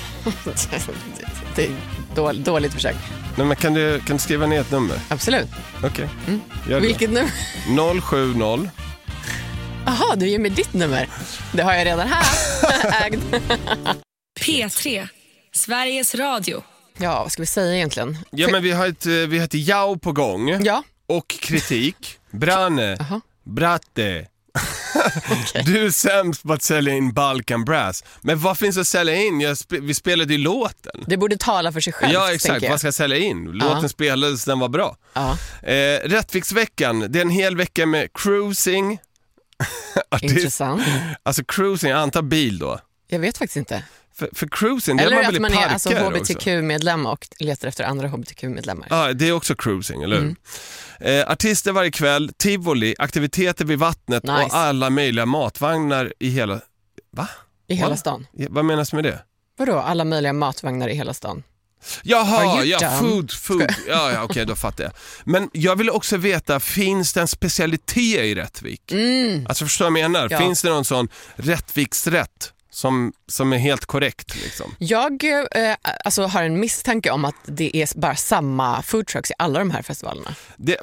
Det är dåligt försök. Nej, men kan du skriva ner ett nummer? Absolut. Okej. Vilket nummer? 070. Jaha, du ger mig ditt nummer. Det har jag redan här. Ägd. P3, Sveriges Radio. Ja, vad ska vi säga egentligen? Ja, men vi har ett Yao på gång. Ja. Och kritik. Brane. Bratte. Okay. Du är sämst på att sälja in Balkan Brass. Men vad finns att sälja in? Vi spelade ju låten. Det borde tala för sig själv. Ja, exakt. Vad ska jag sälja in? Låten spelades, den var bra. Rättviksveckan. Det är en hel vecka med cruising. Intressant. Alltså cruising, jag antar bil då. Jag vet faktiskt inte. För cruising, det eller är man väl i man är alltså HBTQ-medlem och letar efter andra HBTQ-medlemmar. Ja, det är också cruising, eller hur? Artister varje kväll, tivoli, aktiviteter vid vattnet och alla möjliga matvagnar i hela... Va? I hela stan. Vad menas med det? Vadå, alla möjliga matvagnar i hela stan? Jaha, food. Ja, okej, då fattar jag. Men jag vill också veta, finns det en specialitet i Rättvik? Alltså förstår jag menar? Ja. Finns det någon sån Rättviksrätt som är helt korrekt liksom? Jag har en misstanke om att det är bara samma food trucks i alla de här festivalerna.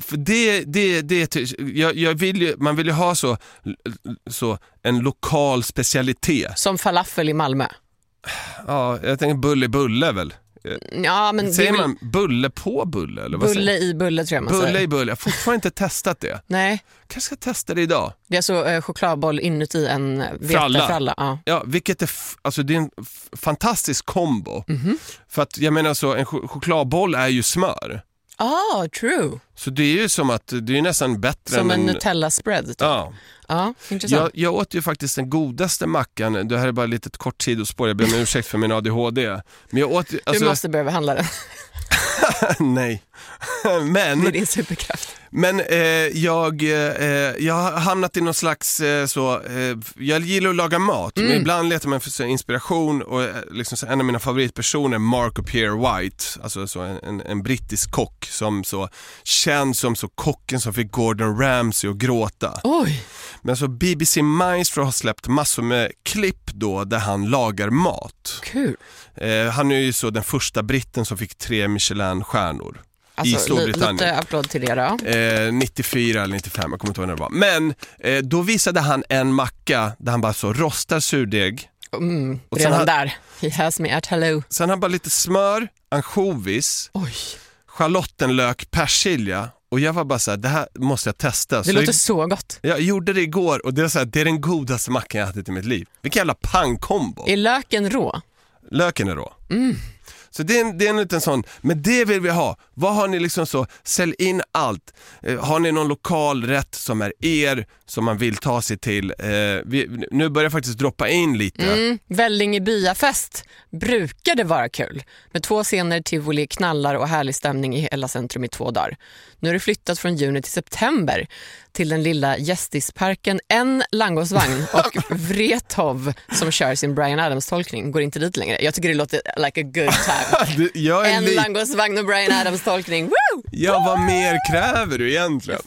Man vill ju ha så en lokal specialitet. Som falafel i Malmö. Ja, jag tänker bulle väl. Ja, men säger man bulle på bulle? Eller vad bulle i bulle tror jag man bulle säger. I bulle, jag har fortfarande inte testat det. Nej. Kanske ska testa det idag. Det är alltså chokladboll inuti en vetefralla. Ja, vilket är, det är en fantastisk kombo. För att jag menar så, en chokladboll är ju smör. True. Så det är ju som att det är nästan bättre som än en Nutella-spread typ. Ja, intressant. Jag åt ju faktiskt den godaste mackan. Det här är bara ett litet kort sidospår. Jag ber om ursäkt för min ADHD. Men jag åt, du måste börja behandla den. Nej. Men Det är din superkraft. Men jag har hamnat i någon slags jag gillar att laga mat, men ibland letar man för inspiration och liksom en av mina favoritpersoner, Mark och Pierre White, alltså så en brittisk kock som så känns som så kocken som fick Gordon Ramsay att gråta. Oj. Men så BBC Maestro har släppt massor med klipp då där han lagar mat. Kul. Han är ju så den första britten som fick 3 Michelin-stjärnor. Alltså, i Storbritannien. Lite applåd till det då. 94 eller 95, jag kommer inte ihåg när det var. Men då visade han en macka där han bara så rostar surdeg. Och Redan där. He has me at hello. Sen har han bara lite smör, ansjovis, Oj. schalottenlök, persilja. Och jag var bara så här, det här måste jag testa. Det låter så gott. Jag gjorde det igår och det är, så här, det är den godaste mackan jag hade i mitt liv. Vilken jävla pangkombo. Är löken rå? Löken är rå. Så det är en liten sån, men det vill vi ha. Vad har ni liksom så, sälj in allt. Har ni någon lokal rätt som är som man vill ta sig till? Nu börjar jag faktiskt droppa in lite. Vällinge byafest brukar det vara kul. Med 2 scener, tivoli, knallar och härlig stämning i hela centrum i 2 dagar. Nu är det flyttat från juni till september till den lilla gästisparken, en langosvagn och Wrethov som kör sin Bryan Adams-tolkning går inte dit längre. Jag tycker det låter like a good time. En langosvagn och Bryan Adams-tolkning. Woo! Ja, vad mer kräver du egentligen?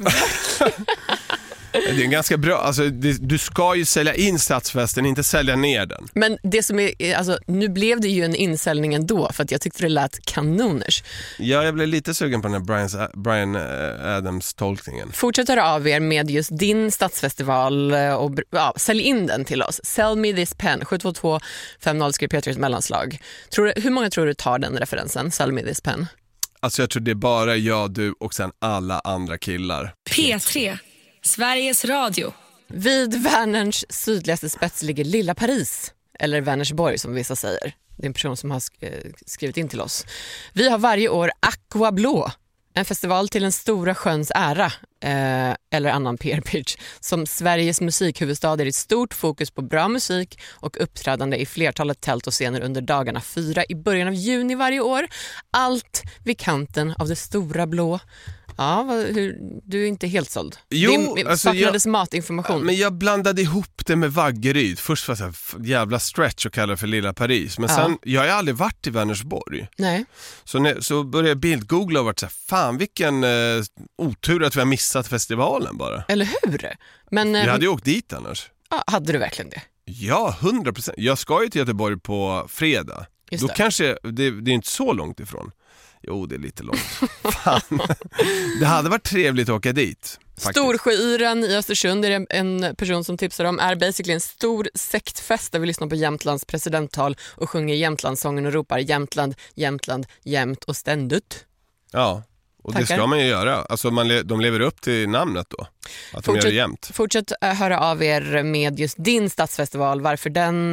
Det är ganska bra, alltså, du ska ju sälja in stadsfesten, inte sälja ner den. Men det som är, alltså, nu blev det ju en insäljning ändå för att jag tyckte det lät kanoners. Ja, jag blev lite sugen på den här Bryan Adams-tolkningen. Fortsätt höra av er med just din stadsfestival och sälj in den till oss. Sell me this pen, 722-50 skriv Petrus mellanslag. Hur många tror du tar den referensen, sell me this pen? Alltså jag tror det är bara jag, du och sen alla andra killar. P3, Sveriges Radio. Vid Vänerns sydligaste spets ligger Lilla Paris, eller Vänersborg som vissa säger. Det är en person som har skrivit in till oss. Vi har varje år Aqua Blå, en festival till den stora sjöns ära, eller annan PR-pitch, som Sveriges musikhuvudstad är i stort fokus på bra musik och uppträdande i flertalet tält och scener under dagarna 4 i början av juni varje år. Allt vid kanten av det stora blå. Ja, du är inte helt såld. Jo, det alltså saknades matinformation. Men jag blandade ihop det med Vaggeryd. Först var det så här, jävla stretch att kalla det för Lilla Paris. Men sen, jag har aldrig varit i Vänersborg. Nej. Så började jag bildgoogla och varit så här, fan vilken otur att vi har missat festivalen bara. Eller hur? Men, jag hade ju åkt dit annars. Ja, hade du verkligen det? Ja, 100%. Jag ska ju till Göteborg på fredag. Just Då det. kanske, det är inte så långt ifrån. Jo, det är lite långt. Fan. Det hade varit trevligt att åka dit. Storsjöyran i Östersund är en person som tipsar om är basically en stor sektfest där vi lyssnar på Jämtlands presidenttal och sjunger Jämtlandssången och ropar Jämtland, Jämtland, jämt och ständigt. Ja, och Tackar. det ska man ju göra. Alltså de lever upp till namnet då. Att de gör det jämt. Fortsätt höra av er med just din stadsfestival, varför den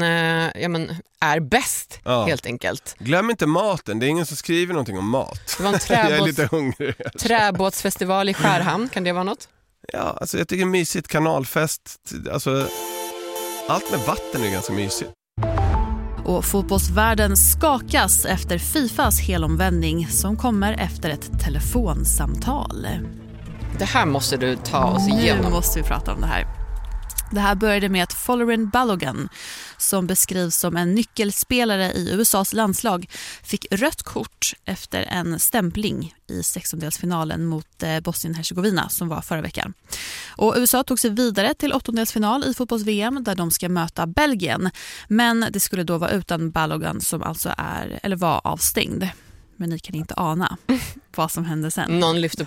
är bäst helt enkelt. Glöm inte maten, det är ingen som skriver någonting om mat. Det var en jag är lite hungrig. träbåtsfestival i Skärhamn, kan det vara något? Ja, alltså jag tycker mysigt, kanalfest, alltså allt med vatten är ganska mysigt. Och fotbollsvärlden skakas efter Fifas helomvändning som kommer efter ett telefonsamtal. Det här måste du ta oss igenom. Nu måste vi prata om det här. Det här började med att Folarin Balogun, som beskrivs som en nyckelspelare i USAs landslag, fick rött kort efter en stämpling i 16-delsfinalen mot Bosnien-Herzegovina som var förra veckan. Och USA tog sig vidare till 8-delsfinal i fotbolls-VM där de ska möta Belgien. Men det skulle då vara utan Balogun som alltså var avstängd. Men ni kan inte ana vad som hände sen. Någon lyfter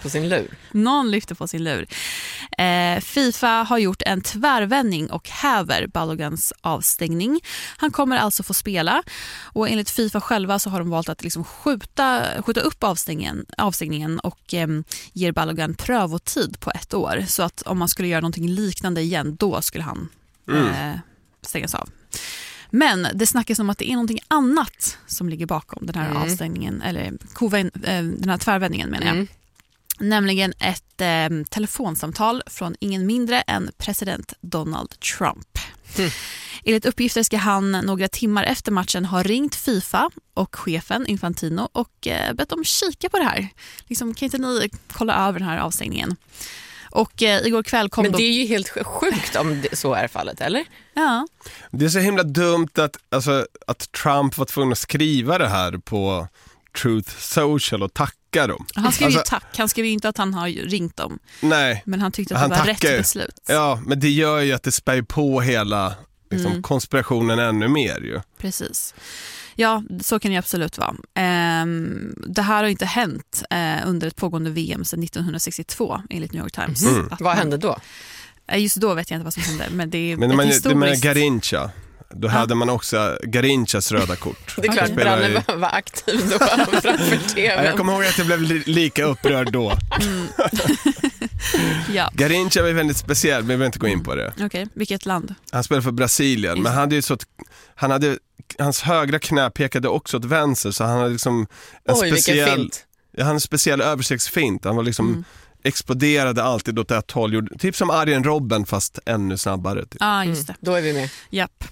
på sin lur. FIFA har gjort en tvärvändning och häver Baloguns avstängning. Han kommer alltså få spela. Och enligt FIFA själva så har de valt att liksom skjuta upp avstängningen och ger Balogun prövotid på 1 år. Så att om man skulle göra någonting liknande igen, då skulle han stängas av. Men det snackas om att det är någonting annat som ligger bakom den här avstängningen, eller den här tvärvändningen menar jag. Nämligen ett telefonsamtal från ingen mindre än president Donald Trump. Enligt uppgifter ska han några timmar efter matchen ha ringt FIFA och chefen Infantino och bett dem kika på det här. Liksom, kan inte ni kolla över den här avstängningen? Och igår kväll kom Men det är ju helt sjukt om så är fallet, eller? Ja. Det är så himla dumt att Trump var tvungen att skriva det här på Truth Social och tacka dem. Han skrev ju tack. Han skrev ju inte att han har ringt dem. Nej. Men han tyckte att det var rätt beslut. Ja, men det gör ju att det spär på hela konspirationen ännu mer ju. Precis. Ja, så kan det absolut vara. Det här har inte hänt under ett pågående VM sedan 1962 enligt New York Times. Vad hände då? Just då vet jag inte vad som hände. Men det är det med Garincha. Då hade man också Garinchas röda kort. Det är klart, Branne var aktiv då framför TV. Jag kommer ihåg att jag blev lika upprörd då. Ja. Garincha var väldigt speciell, men vi vill inte gå in på det. Okej, vilket land? Han spelade för Brasilien, men hans högra knä pekade också åt vänster, så han hade liksom en speciell översiktsfint. Han var liksom exploderade alltid åt ett håll, typ som Arjen Robben fast ännu snabbare. Typ. Ja, just det. Då är vi med. Japp.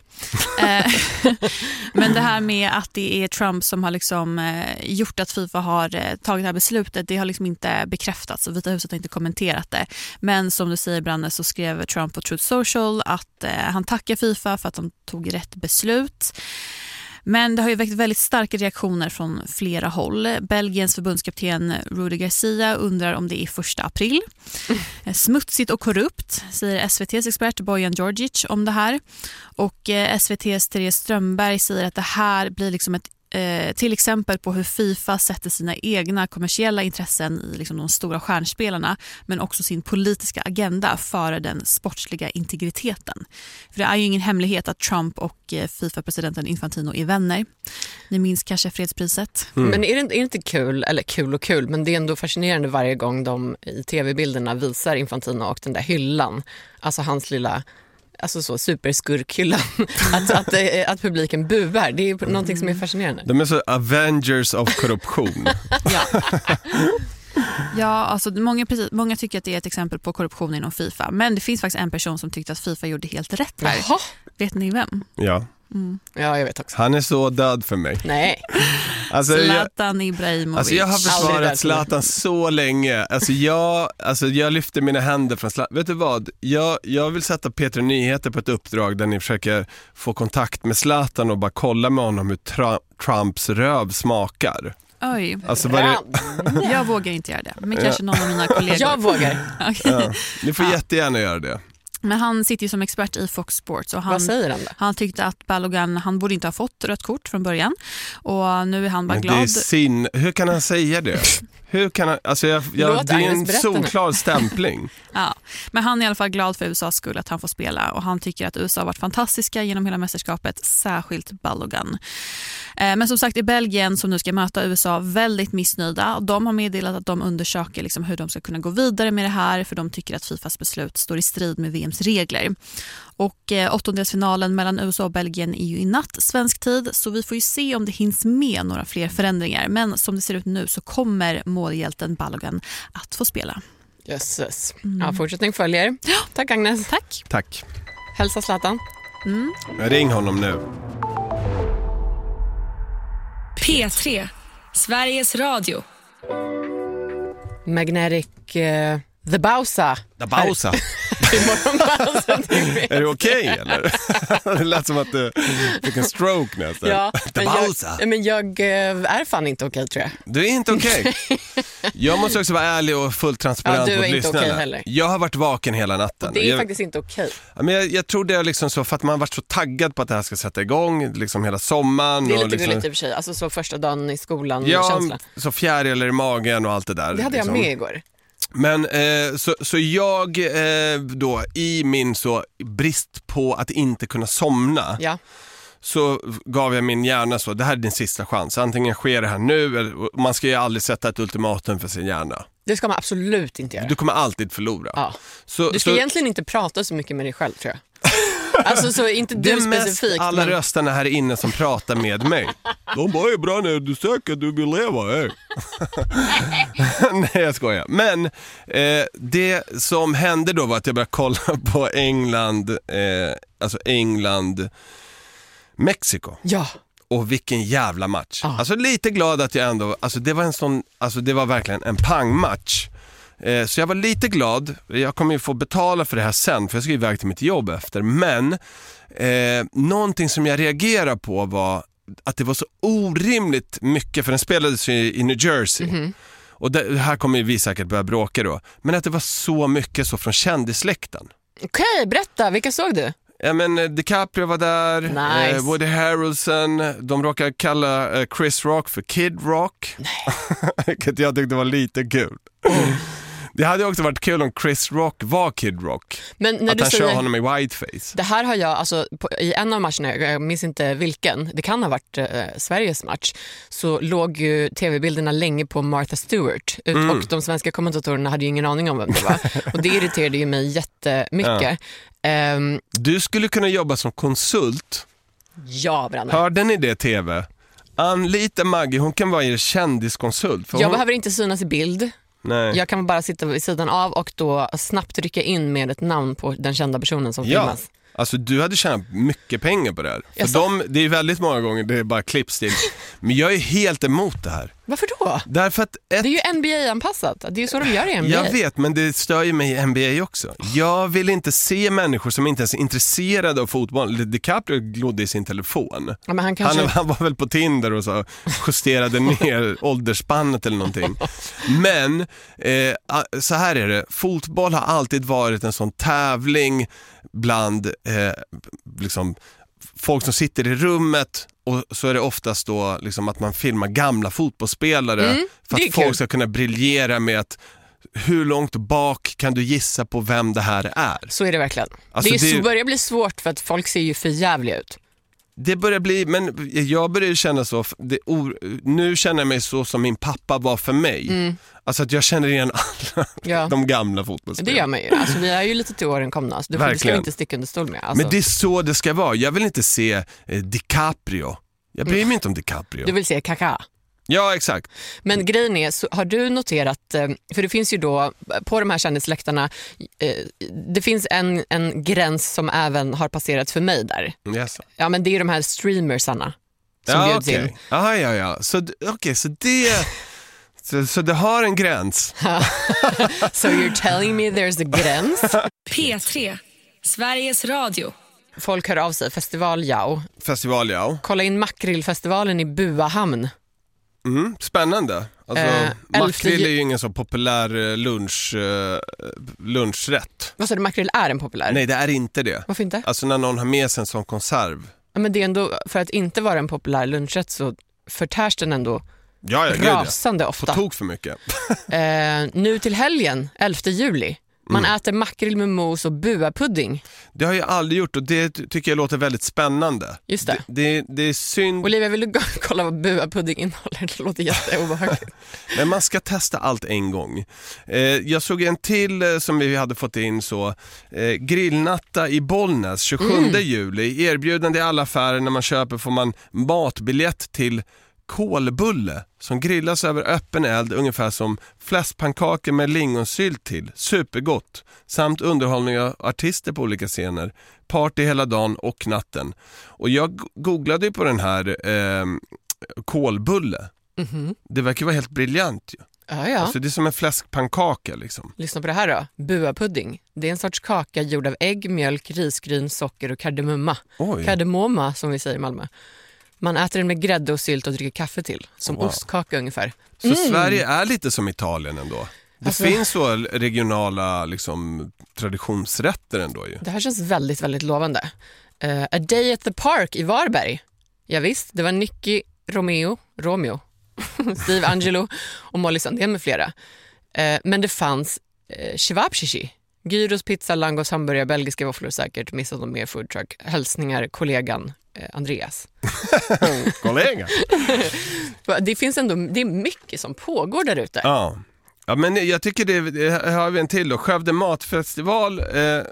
Men det här med att det är Trump som har liksom gjort att FIFA har tagit det här beslutet, det har liksom inte bekräftats och Vita huset har inte kommenterat det. Men som du säger, Branne, så skrev Trump på Truth Social att han tackar FIFA för att de tog rätt beslut. Men det har ju väckt väldigt starka reaktioner från flera håll. Belgiens förbundskapten Rudi Garcia undrar om det är 1 april. Smutsigt och korrupt, säger SVT:s expert Bojan Djordjic om det här. Och SVT:s Therese Strömberg säger att det här blir liksom ett till exempel på hur FIFA sätter sina egna kommersiella intressen i liksom de stora stjärnspelarna, men också sin politiska agenda före den sportsliga integriteten. För det är ju ingen hemlighet att Trump och FIFA-presidenten Infantino är vänner. Ni minns kanske fredspriset. Men är det inte kul, eller kul, men det är ändå fascinerande varje gång de i tv-bilderna visar Infantino och den där hyllan, alltså hans lilla så superskurkhyllan, att publiken buar. Det är någonting som är fascinerande. De är så Avengers of korruption. Ja, alltså många tycker att det är ett exempel på korruption inom FIFA. Men det finns faktiskt en person som tyckte att FIFA gjorde helt rätt här. Jaha. Vet ni vem? Ja. Ja, jag vet också. Han är så död för mig. Nej. Zlatan Ibrahimovic. Jag har försvarat Zlatan så länge. Jag lyfter mina händer från Zlatan. Vet du vad? Jag vill sätta Peter Nyheter på ett uppdrag där ni försöker få kontakt med Zlatan och bara kolla med honom hur Trumps röv smakar. Oj. Alltså jag vågar inte göra det. Men kanske någon av mina kollegor. Jag vågar. Okay. Ja, ni får jättegärna göra det. Men han sitter ju som expert i Fox Sports. Och vad säger han då? Han tyckte att Balogun, han borde inte ha fått rött kort från början. Och nu är han bara men glad. Hur kan han säga det? Hur kan han, alltså det är en solklar stämpling. Ja, men han är i alla fall glad för USAs skull att han får spela. Och han tycker att USA har varit fantastiska genom hela mästerskapet, särskilt Balogun. Men som sagt, i Belgien som nu ska möta USA väldigt missnöjda. De har meddelat att de undersöker liksom hur de ska kunna gå vidare med det här, för de tycker att FIFAs beslut står i strid med VMs regler. Och åttondelsfinalen mellan USA och Belgien är ju i natt svensk tid, så vi får ju se om det hinns med några fler förändringar. Men som det ser ut nu så kommer målhjälten Balogun att få spela. Jösses. Ja, fortsättning följer. Ja. Tack Agnes. Tack. Hälsa Zlatan. Ring honom nu. P3, Sveriges Radio. Magnetic The Bausa. Är det okej, eller? Det lät som att du fick en stroke nästan. Ja, men jag är fan inte okej, tror jag. Du är inte okej. Jag måste också vara ärlig och fullt transparent mot lyssnarna. Okay heller. Jag har varit vaken hela natten. Och det är faktiskt inte okej. Men jag tror det är liksom så, för att man har varit så taggad på att det här ska sätta igång liksom hela sommaren. Det är lite liksom, gulligt i och för sig. Alltså så första dagen i skolan. Ja, känsla. Så fjärilar i magen och allt det där. Det hade liksom. jag med igår. Men så jag då i min så brist på att inte kunna somna, så gav jag min hjärna så, det här är din sista chans. Antingen sker det här nu, eller man ska ju aldrig sätta ett ultimatum för sin hjärna. Det ska man absolut inte göra. Du kommer alltid förlora. Ja. Du ska egentligen inte prata så mycket med dig själv, tror jag. Alltså så inte Det du är mest specifikt. alla men... rösterna här inne som pratar med mig. De bara är bra när du söker, du vill leva. Nej, jag skojar. Men det som hände då var att jag började kolla på England, alltså England-Mexiko. Ja. Och vilken jävla match. Alltså lite glad att jag ändå, alltså det var verkligen en pangmatch. Så jag var lite glad. Jag kommer ju få betala för det här sen, för jag ska iväg till mitt jobb efter. Men någonting som jag reagerar på var att det var så orimligt mycket, för den spelades i New Jersey. Och det här kommer vi säkert börja bråka då. Men att det var så mycket så från kändisläkten. Okej, berätta, vilka såg du? Ja, men DiCaprio var där, Nice. Woody Harrelson, de råkar kalla Chris Rock för Kid Rock. Vilket jag tyckte var lite kul. Det hade också varit kul om Chris Rock var Kid Rock. Men när att du han kör säger... honom i whiteface. Det här har jag, alltså, i en av matcherna, jag minns inte vilken, det kan ha varit Sveriges match, så låg ju tv-bilderna länge på Martha Stewart. Och de svenska kommentatorerna hade ju ingen aning om vem det var. Och det irriterade ju mig jättemycket. Du skulle kunna jobba som konsult. Ja, Branne. Hörde ni det, tv? Anlita Maggie, hon kan vara er kändiskonsult. Jag behöver inte synas i bild. Nej. Jag kan bara sitta vid sidan av och då snabbt rycka in med ett namn på den kända personen som filmas. Alltså du hade tjänat mycket pengar på det här. För det är väldigt många gånger det är bara klippstil. Men jag är helt emot det här. Varför då? Därför att Det är ju NBA-anpassat. Det är ju så de gör i NBA. Jag vet, men det stör ju mig i NBA också. Jag vill inte se människor som inte ens är intresserade av fotboll. DiCaprio glodde i sin telefon. Ja, men han var väl på Tinder och så justerade ner åldersspannet eller någonting. Men så här är det. Fotboll har alltid varit en sån tävling bland liksom folk som sitter i rummet, och så är det oftast då liksom att man filmar gamla fotbollsspelare för att folk ska kunna briljera med att hur långt bak kan du gissa på vem det här är. Så är det verkligen. Alltså det börjar bli svårt för att folk ser ju för jävliga ut. Det börjar bli, men jag börjar känna så, nu känner jag mig så som min pappa var för mig. Alltså att jag känner igen alla de gamla fotbollsspelarna. Det gör man ju. Alltså vi är ju lite till åren komna. Så det ska vi inte sticka under stol med. Alltså. Men det är så det ska vara. Jag vill inte se DiCaprio. Jag bryr mig inte om DiCaprio. Du vill se Kaká. Ja, exakt. Men grejen är, så har du noterat, för det finns ju då på de här kändisläktarna, det finns en gräns som även har passerat för mig där. Yes. Ja, men det är de här streamersarna som bjuds in. Ja. Så det... Så det har en gräns. So you're telling me there's a gräns? P3, Sveriges Radio. Folk hör av sig, Festival Jao. Kolla in makrillfestivalen i Buahamn. Spännande. Alltså, makrill är ju ingen så populär lunchrätt. Vad sa du, makrill är en populär? Nej, det är inte det. Varför inte? Alltså när någon har med sig en sån konserv. Ja, men det är ändå, för att inte vara en populär lunchrätt så förtärs den ändå rasande ofta. På tok för mycket. Nu till helgen, 11 juli. Man äter makrill med mos och buapudding. Det har jag aldrig gjort och det tycker jag låter väldigt spännande. Just det. Det är synd. Olivia, vill du kolla vad buapudding innehåller? Det låter jätteobehagligt. Men man ska testa allt en gång. Jag såg en till som vi hade fått in så. Grillnatta i Bollnäs 27 juli. Erbjudande i alla affärer. När man köper får man matbiljett till kolbulle som grillas över öppen eld, ungefär som fläskpannkakor med lingonsylt till. Supergott. Samt underhållning av artister på olika scener. Party hela dagen och natten. Och jag googlade ju på den här kolbulle. Det verkar vara helt briljant ju. Ja. Alltså det är som en fläskpannkaka liksom. Lyssna på det här då. Buapudding. Det är en sorts kaka gjord av ägg, mjölk, risgryn, socker och kardemumma. Kardemumma som vi säger i Malmö. Man äter den med grädde och sylt och dricker kaffe till. Som ostkaka ungefär. Så Sverige är lite som Italien ändå. Det finns så regionala liksom, traditionsrätter ändå ju. Det här känns väldigt, väldigt lovande. A Day at the Park i Varberg. Ja, visst, det var Nicky Romeo, Steve Angelo och Molly Sandén med flera. Men det fanns Chivapchichi. Gyros, pizza, langos, hamburgare, belgiska våfflor säkert. Missat någon mer foodtruck. Hälsningar, kollegan Andreas. Kollega. Det finns ändå, det är mycket som pågår där ute. Ja, men jag tycker det har vi en till då. Skövde matfestival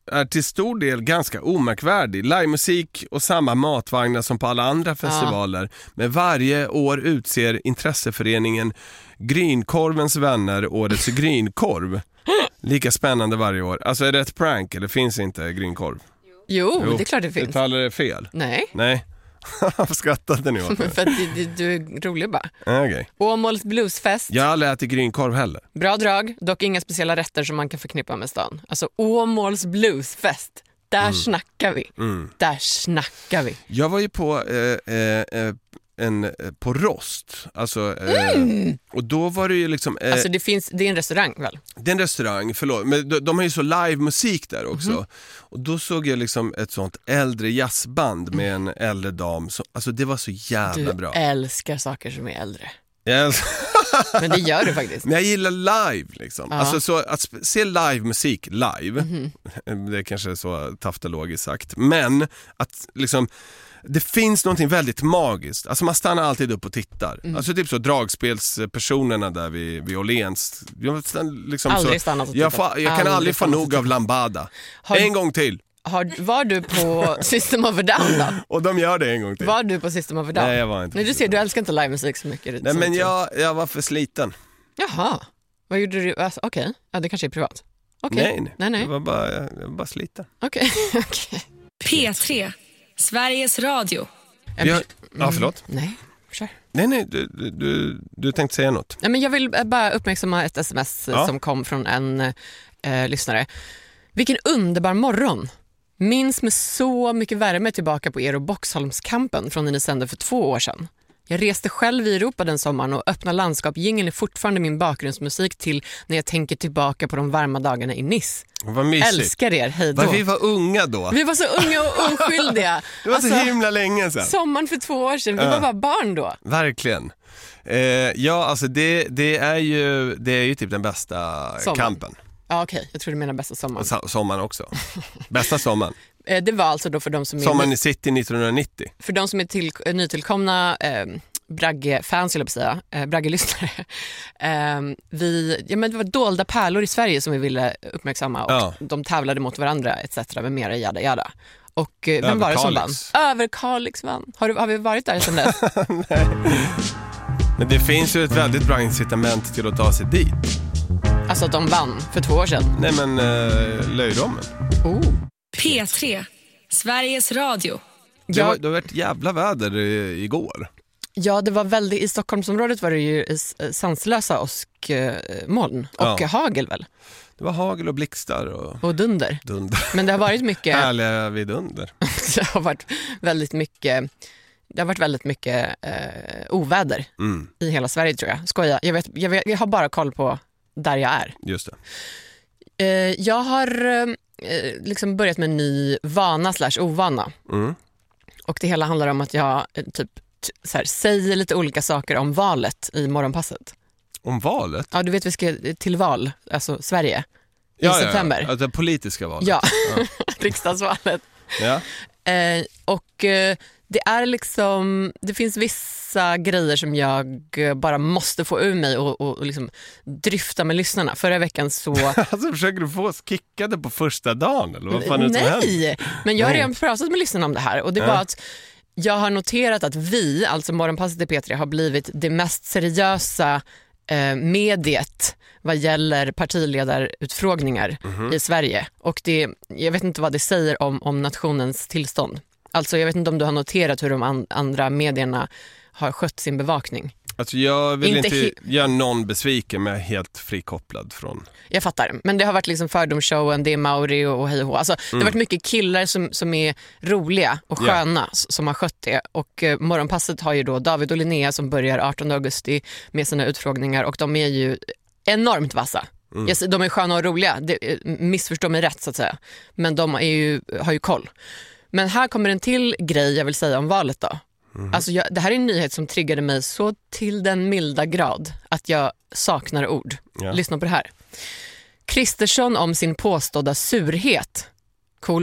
är till stor del ganska omärkvärdig. Livemusik och samma matvagnar som på alla andra festivaler. Men varje år utser intresseföreningen Grynkorvens vänner årets grynkorv. Lika spännande varje år. Alltså är det ett prank eller finns inte grynkorv? Jo, det är klart det finns. Uttalar det fel? Nej. Varför skrattade ni åt det? För att du är rolig bara. Okay. Åmåls bluesfest. Jag har aldrig ätit grynkorv heller. Bra drag, dock inga speciella rätter som man kan förknippa med stan. Alltså Åmåls bluesfest. Där snackar vi. Där snackar vi. Jag var ju på på Rost. Alltså, och då var det ju liksom... Alltså det är en restaurang väl? Det är en restaurang, förlåt. Men de har ju så live-musik där också. Och då såg jag liksom ett sånt äldre jazzband med en äldre dam. Alltså det var så jävla bra. Du älskar saker som är äldre. Yes. Men det gör du faktiskt. Men jag gillar live liksom. Alltså så att se live-musik live. Det är kanske så taftologiskt sagt. Men att liksom... Det finns någonting väldigt magiskt. Alltså man stannar alltid upp och tittar. Alltså typ så dragspelspersonerna där vid Åhléns. Liksom aldrig stannat och tittat. Jag kan aldrig få nog av Lambada. En gång till. Var du på System of a Down då? Och de gör det en gång till. Var du på System of a Down? Nej, jag var inte. Nej, du ser, du älskar inte livemusik så mycket. Nej, men jag var för sliten. Jaha. Vad gjorde du? Alltså, okej. Ja, det kanske är privat. Okay. Nej. Jag var bara sliten. Okej. P3, Sveriges Radio. Ja, förlåt. Nej, kör. Nej, du tänkte säga något. Nej, men jag vill bara uppmärksamma ett sms som kom från en lyssnare. Vilken underbar morgon. Minns med så mycket värme tillbaka på er och Boxholmskampen från när ni sände för 2 år sedan. Jag reste själv i Europa den sommaren och Öppna landskap jingeln är fortfarande min bakgrundsmusik till när jag tänker tillbaka på de varma dagarna i Nice. Vad mysigt. Älskar er, hej då. Vi var unga då. Vi var så unga och oskyldiga. Det var så himla länge sedan. Sommaren för 2 år sedan, vi var bara barn då. Verkligen. Ja, alltså det är ju typ den bästa kampen. Ja, okej. Jag tror du menar bästa sommaren. Sommaren också. Bästa sommaren. Det var alltså då för de som är... Sommaren i City 1990. För de som är nytillkomna Bragge-fans, eller säga, Bragge-lyssnare. Det var dolda pärlor i Sverige som vi ville uppmärksamma. Och de tävlade mot varandra, etc. med mera jada. Och vem var det som vann? Över Kalix vann. Har vi varit där sedan dess? Nej. Men det finns ju ett väldigt bra incitament till att ta sig dit. Alltså att de vann för 2 år sedan? Nej, men Löjrommen. P3, Sveriges Radio. Det har varit jävla väder igår. Ja, det var väldigt, i Stockholmsområdet var det ju sanslösa åskmoln och hagel väl? Det var hagel och blixtar och dunder. Men det har varit mycket härliga vidunder. Det har varit väldigt mycket oväder i hela Sverige, tror jag. Skoja. Jag har bara koll på där jag är. Just det. Jag har liksom börjat med en ny vana / ovana. Och det hela handlar om att jag säger lite olika saker om valet i morgonpasset. Om valet? Ja, du vet vi ska till val, alltså Sverige, i september. Ja, det politiska valet. Ja, riksdagsvalet. Ja. Och det är liksom, det finns vissa grejer som jag bara måste få ur mig och liksom dryfta med lyssnarna. Förra veckan så... Alltså försöker du få oss kickade på första dagen? Eller vad fan är det som händer? Nej, men jag har redan pratat med lyssnarna om det här. Och det var att jag har noterat att vi, alltså Morgonpasset i P3, har blivit det mest seriösa mediet vad gäller partiledarutfrågningar i Sverige. Och jag vet inte vad det säger om nationens tillstånd. Alltså jag vet inte om du har noterat hur de andra medierna har skött sin bevakning. Alltså jag vill inte göra någon besviken, men jag är helt frikopplad från... Jag fattar, men det har varit liksom fördomsshowen, det är Mauri och hej och hå. Alltså, det har varit mycket killar som är roliga och sköna som har skött det. Och Morgonpasset har ju då David och Linnea som börjar 18 augusti med sina utfrågningar, och de är ju enormt vassa. De är sköna och roliga, missförstå mig rätt så att säga. Men de har ju koll. Men här kommer en till grej jag vill säga om valet då. Alltså det här är en nyhet som triggade mig så till den milda grad att jag saknar ord. Lyssna på det här. Kristersson om sin påstådda surhet. :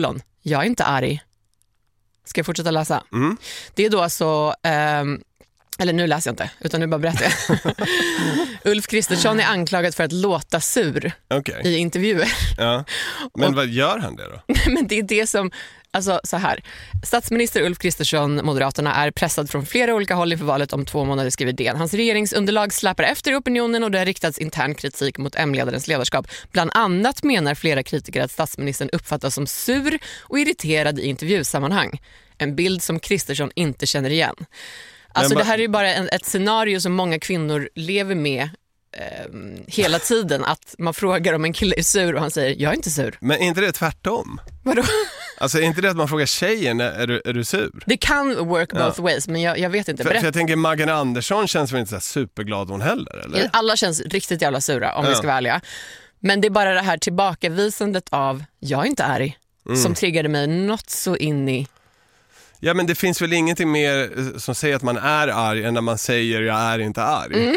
Jag är inte arg. Ska jag fortsätta läsa? Det är då alltså Eller nu läser jag inte, utan nu bara berättar jag. Ulf Kristersson är anklagad för att låta sur i intervjuer. Ja. Men vad gör han det då? Men det är det som... Alltså så här, statsminister Ulf Kristersson, Moderaterna, är pressad från flera olika håll inför valet om 2 månader, skriver DN. Hans regeringsunderlag släpar efter opinionen och det har riktats intern kritik mot M-ledarens ledarskap. Bland annat menar flera kritiker att statsministern uppfattas som sur och irriterad i intervjusammanhang. En bild som Kristersson inte känner igen. Alltså det här är ju bara ett scenario som många kvinnor lever med hela tiden, att man frågar om en kille är sur och han säger jag är inte sur. Men är inte det tvärtom? Vadå? Alltså är inte det att man frågar tjejen är du sur? Det kan work both ways, men jag vet inte. För jag tänker Maggan Andersson känns väl inte så superglad hon heller, eller? Alla känns riktigt jävla sura om vi ska vara ärliga. Men det är bara det här tillbakavisandet av jag är inte arg som triggade mig något så in i. Ja, men det finns väl ingenting mer som säger att man är arg än när man säger jag är inte arg.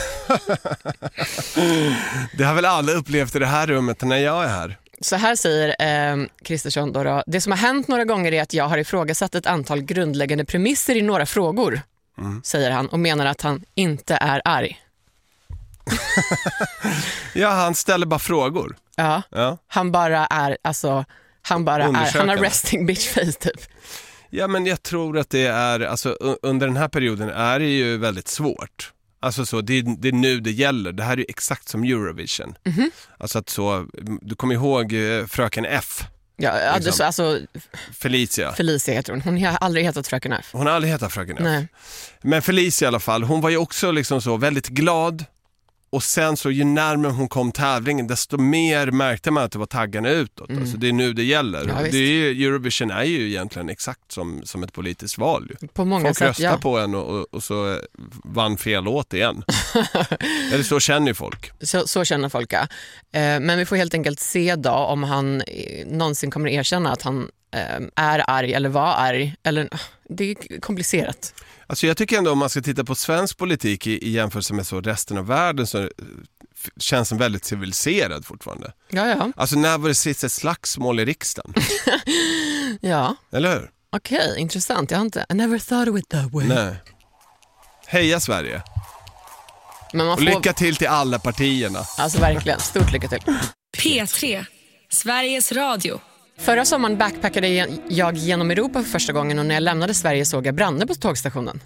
Det har väl alla upplevt i det här rummet när jag är här. Så här säger Kristersson då, det som har hänt några gånger är att jag har ifrågasatt ett antal grundläggande premisser i några frågor, säger han, och menar att han inte är arg. Ja, han ställer bara frågor. Ja. Han bara är, alltså, han har resting bitch face typ. Ja, men jag tror att det är, alltså under den här perioden är det ju väldigt svårt. Alltså så, det är nu det gäller. Det här är ju exakt som Eurovision. Alltså att så, du kommer ihåg Fröken F. Ja, liksom. alltså Felicia heter hon. Hon har aldrig hetat Fröken F. Hon har aldrig hetat Fröken F. Nej. Men Felicia i alla fall, hon var ju också liksom så väldigt glad. Och sen så ju närmare hon kom tävlingen, desto mer märkte man att det var taggarna utåt. Alltså det är nu det gäller. Ja, det är ju, Eurovision är ju egentligen exakt som ett politiskt val. På många folk sätt, röstar på en och så vann fel låt igen. Eller så känner ju folk. Så känner folk, ja. Men vi får helt enkelt se då om han någonsin kommer erkänna att han är arg eller var arg. Eller, det är komplicerat. Alltså jag tycker ändå om man ska titta på svensk politik i jämförelse med så resten av världen, så känns den väldigt civiliserad fortfarande. Ja. Alltså när var det sist ett slagsmål i riksdagen? Ja. Eller hur? Okej, intressant. I never thought of it that way. Nej. Heja Sverige. Men och lycka till alla partierna. Alltså verkligen, stort lycka till. P3, Sveriges Radio. Förra sommaren backpackade jag genom Europa för första gången, och när jag lämnade Sverige såg jag Branne på tågstationen.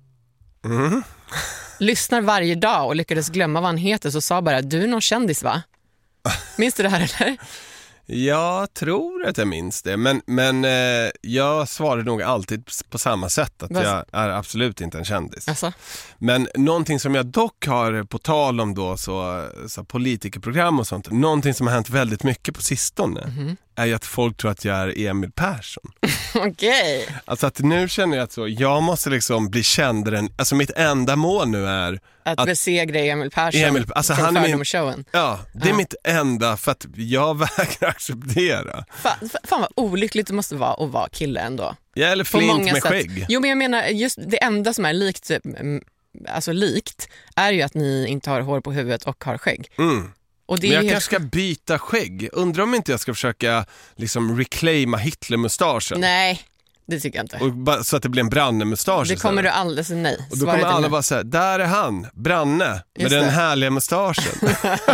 Lyssnar varje dag och lyckades glömma vad han heter, så sa bara, du är någon kändis va? Minns du det här eller? Jag tror att jag minns det, men jag svarar nog alltid på samma sätt, att jag är absolut inte en kändis. Alltså? Men någonting som jag dock har på tal om då så politikerprogram och sånt, någonting som har hänt väldigt mycket på sistone är ju att folk tror att jag är Emil Persson. Okej. Alltså att nu känner jag att så, jag måste liksom bli kändare än, alltså mitt enda mål nu är att besegra Emil Persson alltså från han är Fördomsshowen. Ja, det är mitt enda, för att jag vägrar acceptera. Fan vad olyckligt det måste vara att vara kille ändå. Ja, eller flint med skägg. Jo, men jag menar, just det enda som är likt, alltså likt, är ju att ni inte har hår på huvudet och har skägg. Och det men jag är kanske ska byta skägg. Undrar om inte jag ska försöka liksom reclaima Hitler-mustaschen. Nej, det tycker jag inte. Och så att det blir en Branne-mustasch. Det kommer du alldeles nej. Och då kommer alla bara säga, där är han, Branne, med den härliga mustaschen.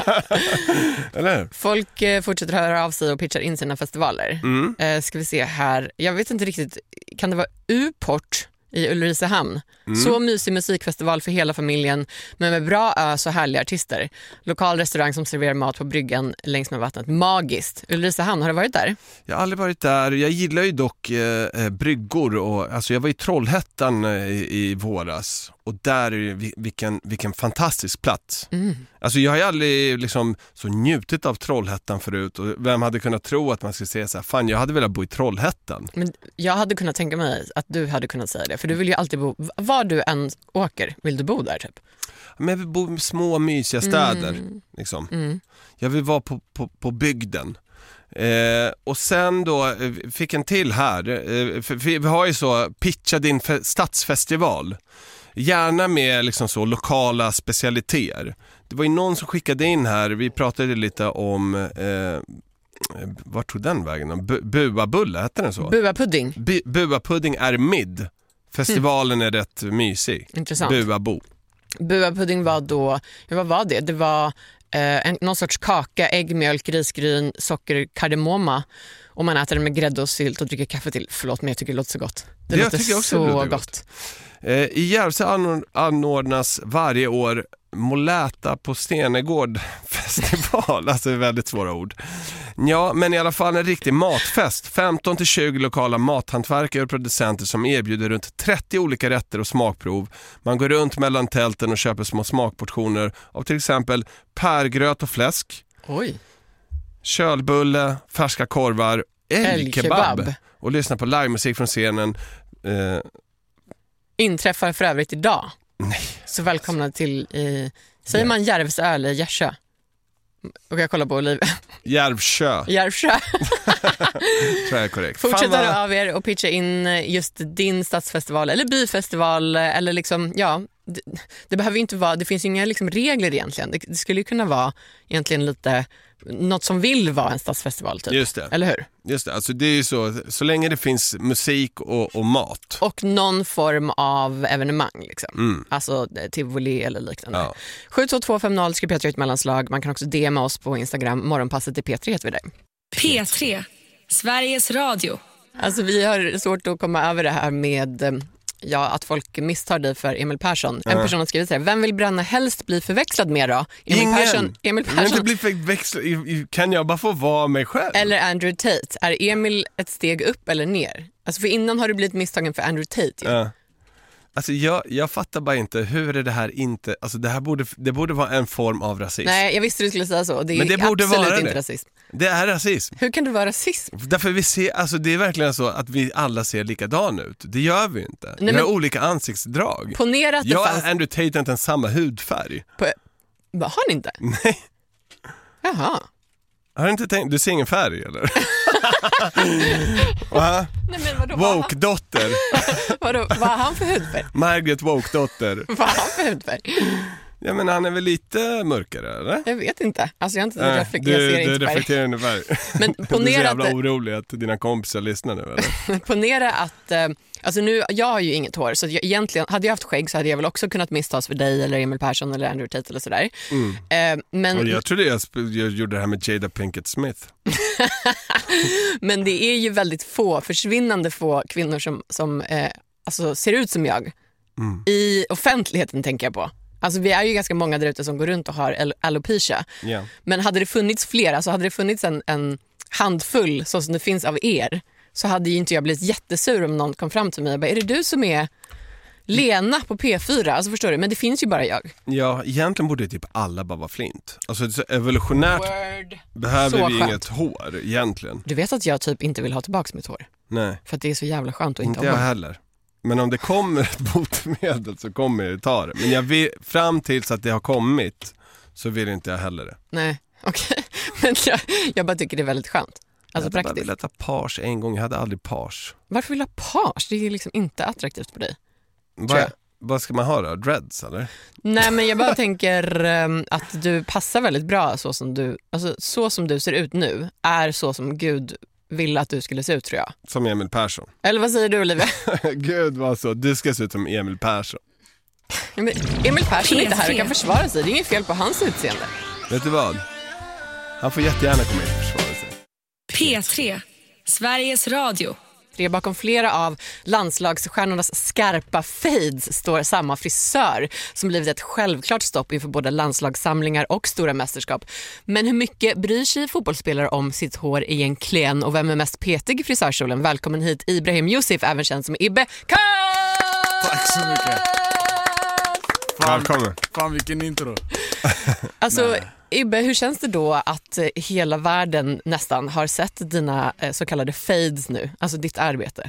Eller? Folk fortsätter höra av sig och pitchar in sina festivaler. Ska vi se här. Jag vet inte riktigt, kan det vara U-port i Ulricehamn? Så mysig musikfestival för hela familjen, men med bra ös och härliga artister. Lokal restaurang som serverar mat på bryggan längs med vattnet. Magiskt. Ulricehamn, har du varit där? Jag har aldrig varit där. Jag gillar ju dock bryggor. Och, alltså jag var i Trollhättan i våras. Och där är vilken fantastisk plats. Alltså jag har ju aldrig liksom så njutit av Trollhättan förut. Och vem hade kunnat tro att man skulle säga så här, fan jag hade velat bo i Trollhättan. Men jag hade kunnat tänka mig att du hade kunnat säga det. För du vill ju alltid bo, var du än åker, vill du bo där typ? Men jag vill bo i små mysiga städer. Liksom. Jag vill vara på bygden. Och sen då fick en till här. Vi har ju så pitcha din stadsfestival. Gärna med liksom så lokala specialiteter. Det var ju någon som skickade in här. Vi pratade lite om vart tog den vägen? Buabulle, heter den så? Buapudding. Buapudding är mid Festivalen är rätt mysig. Intressant. Buapudding var då, vad var det? Det var någon sorts kaka, ägg, mjölk, risgryn, socker, kardemumma. Och man äter den med grädde och sylt och dricker kaffe till. Förlåt, men jag tycker det låter så gott. Det låter så gott. I Järvsö anordnas varje år Moläta på Stenegård festival. Alltså det är väldigt svåra ord. Ja, men i alla fall en riktig matfest. 15-20 lokala mathantverkare och producenter som erbjuder runt 30 olika rätter och smakprov. Man går runt mellan tälten och köper små smakportioner av till exempel pärgröt och fläsk. Oj. Kölbulle, färska korvar, älgkebab och lyssna på livemusik från scenen. Inträffar för övrigt idag. Nej. Så välkomna till säger man Järvsö eller Järvsö? Och jag kollar på Olivia. Järvsö. Tror jag är korrekt. Fortsätter av er och pitcha in just din stadsfestival eller byfestival eller liksom, ja, det behöver inte vara, det finns inga liksom regler egentligen. Det skulle ju kunna vara egentligen lite något som vill vara en stadsfestival typ. Just det. Eller hur? Just det, alltså det är ju så länge det finns musik och mat. Och någon form av evenemang liksom. Alltså tivoli eller liknande. Ja. 72250 skriv P3 ett mellanslag. Man kan också DMa oss på Instagram. Morgonpasset i P3 heter vi där. P3, Sveriges Radio. Alltså vi har svårt att komma över det här med att folk misstar dig för Emil Persson. En person har skrivit så här: vem vill Branne helst bli förväxlad med då? Emil Persson. Inte bli förväxlad, kan jag bara få vara mig själv? Eller Andrew Tate. Är Emil ett steg upp eller ner? Alltså för innan har du blivit misstagen för Andrew Tate. Ja. Alltså jag fattar bara inte, hur är det här inte, alltså det borde vara en form av rasism. Nej, jag visste du skulle säga så. Det är men det borde absolut vara inte det. rasism. Det är rasism. Hur kan det vara rasism? Därför vi ser, alltså det är verkligen så att vi alla ser likadana ut. Det gör vi inte. Vi har olika ansiktsdrag. Ponera att jag och Andrew Tate har inte en samma hudfärg. Har ni inte? Nej. Jaha. Har du inte tänkt, du ser ingen färg eller? Nej, men vadå, Woke-dotter. Vad har han för hudfärg? Margaret Woke-dotter. Vad har han för hudfärg? Ja, men han är väl lite mörkare, eller? Jag vet inte. Alltså jag har inte reflekterat Du reflekterar inte färg. Men du är så ponera jävla orolig att dina kompisar lyssnar nu, eller? Ponera att alltså nu, jag har ju inget hår, så egentligen hade jag haft skägg så hade jag väl också kunnat misstas för dig eller Emil Persson eller Andrew Tate eller sådär. Men och jag trodde jag gjorde det här med Jada Pinkett Smith. Men det är ju väldigt försvinnande få kvinnor som alltså ser ut som jag. I offentligheten tänker jag på. Alltså vi är ju ganska många där ute som går runt och har alopecia. Yeah. Men hade det funnits fler, alltså hade det funnits en handfull så som det finns av er, så hade ju inte jag blivit jättesur om någon kom fram till mig och bara, är det du som är Lena på P4? Alltså förstår du, men det finns ju bara jag. Ja, egentligen borde typ alla bara vara flint. Alltså så evolutionärt behöver så vi skönt. Inget hår egentligen. Du vet att jag typ inte vill ha tillbaka mitt hår. Nej. För att det är så jävla skönt att inte ha jag hår. Heller. Men om det kommer ett botemedel så kommer jag ta det. Men jag vill, fram tills att det har kommit så vill inte jag heller det. Nej, okej. Men jag bara tycker det är väldigt skönt. Alltså jag hade bara velat ha page en gång, jag hade aldrig page. Varför vill du ha page? Det är liksom inte attraktivt på dig. Vad ska man ha då? Dreads eller? Nej, men jag bara tänker att du passar väldigt bra så som du ser ut nu är så som Gud ville att du skulle se ut, tror jag. Som Emil Persson. Eller vad säger du, Olivia? Gud vad så, du ska se ut som Emil Persson. Men Emil Persson är inte här och kan försvara sig. Det är inget fel på hans utseende. Vet du vad? Han får jättegärna komma in och försvara sig. P3, Sveriges Radio. Bakom flera av landslagsstjärnornas skarpa fades står samma frisör som blivit ett självklart stopp inför både landslagssamlingar och stora mästerskap. Men hur mycket bryr sig fotbollsspelare om sitt hår egentligen, och vem är mest petig i frisörkjolen? Välkommen hit Ibrahim Yusuf, även känd som Ibbe K! Tack så mycket. Välkommen. Fan vilken intro. Alltså Ibbe, hur känns det då att hela världen nästan har sett dina så kallade fades nu? Alltså ditt arbete.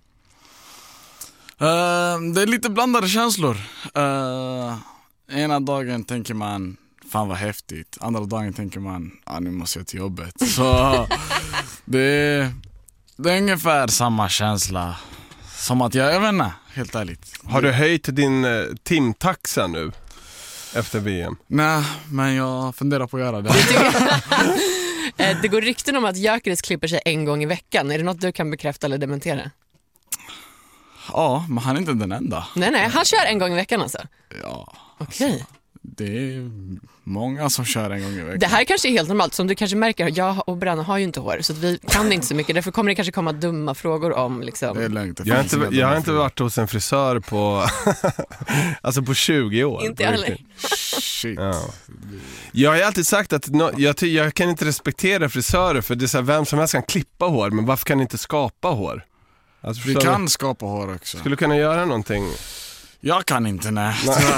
Det är lite blandade känslor. Ena dagen tänker man, fan vad häftigt. Andra dagen tänker man, nu måste jag till jobbet. Så det är ungefär samma känsla som att jag vet inte, helt ärligt. Har du höjt din timtaxa nu? Efter VM? Nej, men jag funderar på att göra det. Det går rykten om att Gyökeres klipper sig en gång i veckan. Är det något du kan bekräfta eller dementera? Ja, men han är inte den enda. Nej, han kör en gång i veckan alltså? Ja. Okej. Alltså, det är många som kör en gång i veckan. Det här kanske är helt normalt. Som du kanske märker, jag och Branne har ju inte hår, så att vi kan inte så mycket. Därför kommer det kanske komma dumma frågor om liksom... Det är lugnt. Jag har inte varit hos en frisör på alltså på 20 år. Inte heller. Shit. Ja. Jag har alltid sagt att jag kan inte respektera frisörer, för det är så här, vem som helst kan klippa hår, men varför kan ni inte skapa hår? Alltså, Vi kan skapa hår också. Skulle du kunna göra någonting? Jag kan inte, nej.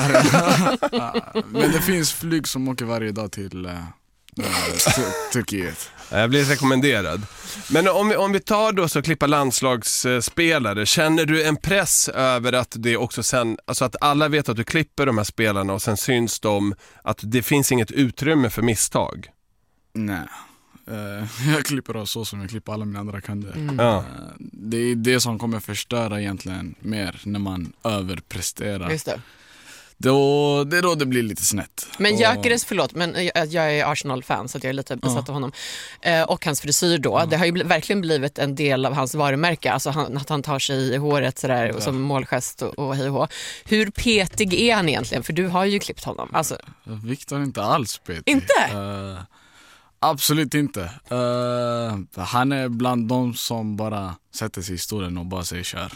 Men det finns flyg som åker varje dag till Turkiet. Jag blir rekommenderad. Men om vi tar då så klippa landslagsspelare, känner du en press över att det också sen, alltså att alla vet att du klipper de här spelarna och sen syns de, att det finns inget utrymme för misstag? Nej. Jag klipper av så som jag klipper alla mina andra kunder. Ja. Det är det som kommer förstöra egentligen mer när man överpresterar. Just det. Det är då det blir lite snett. Men Gyökeres, förlåt, men jag är Arsenal-fan så att jag är lite besatt av honom. Och hans frisyr då, det har ju verkligen blivit en del av hans varumärke. Alltså att han tar sig i håret sådär, som målgest och hej och hå. Hur petig är han egentligen? För du har ju klippt honom. Alltså... Viktor är inte alls petig. Inte? Absolut inte. Han är bland de som bara sätter sig i stolen och bara säger kör.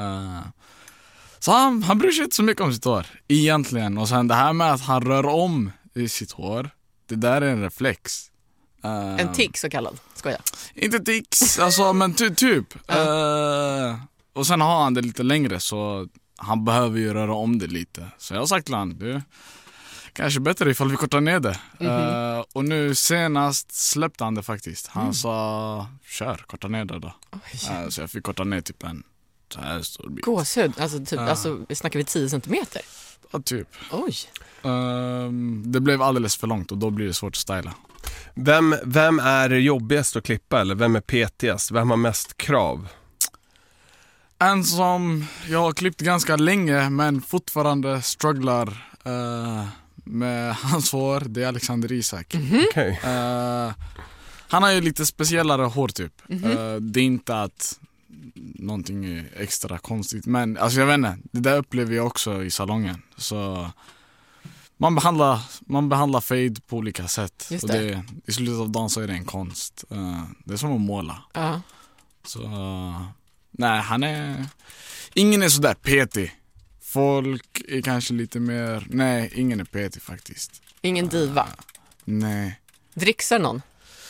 Så han bryr sig inte så mycket om sitt hår egentligen. Och sen det här med att han rör om i sitt hår, det där är en reflex. En tick så kallad, skoja. Inte tics, alltså, men typ. Och sen har han det lite längre, så han behöver ju röra om det lite. Så jag har sagt till han, du, kanske bättre ifall vi kortar ner det. Och nu senast släppte han det faktiskt. Han sa, kör, korta ner det då. Så jag fick korta ner typ en så här stor bit. Gåshud, alltså snackar vi 10 centimeter? Ja, typ. Oj. Det blev alldeles för långt och då blir det svårt att styla. Vem är jobbigast att klippa, eller vem är petigast? Vem har mest krav? En som jag har klippt ganska länge men fortfarande strugglar med hans hår, det är Alexander Isak. Okay. Han har ju lite speciellare hår typ. Det är inte att någonting är extra konstigt, men alltså jag vet inte, det där upplever jag också i salongen. Så man behandlar fade på olika sätt. Och det, i slutet av dagen så är det en konst. Det är som att måla. Så nej, ingen är sådär petig. Folk är kanske lite mer... Nej, ingen är petig faktiskt. Ingen diva? Nej. Dricksar någon?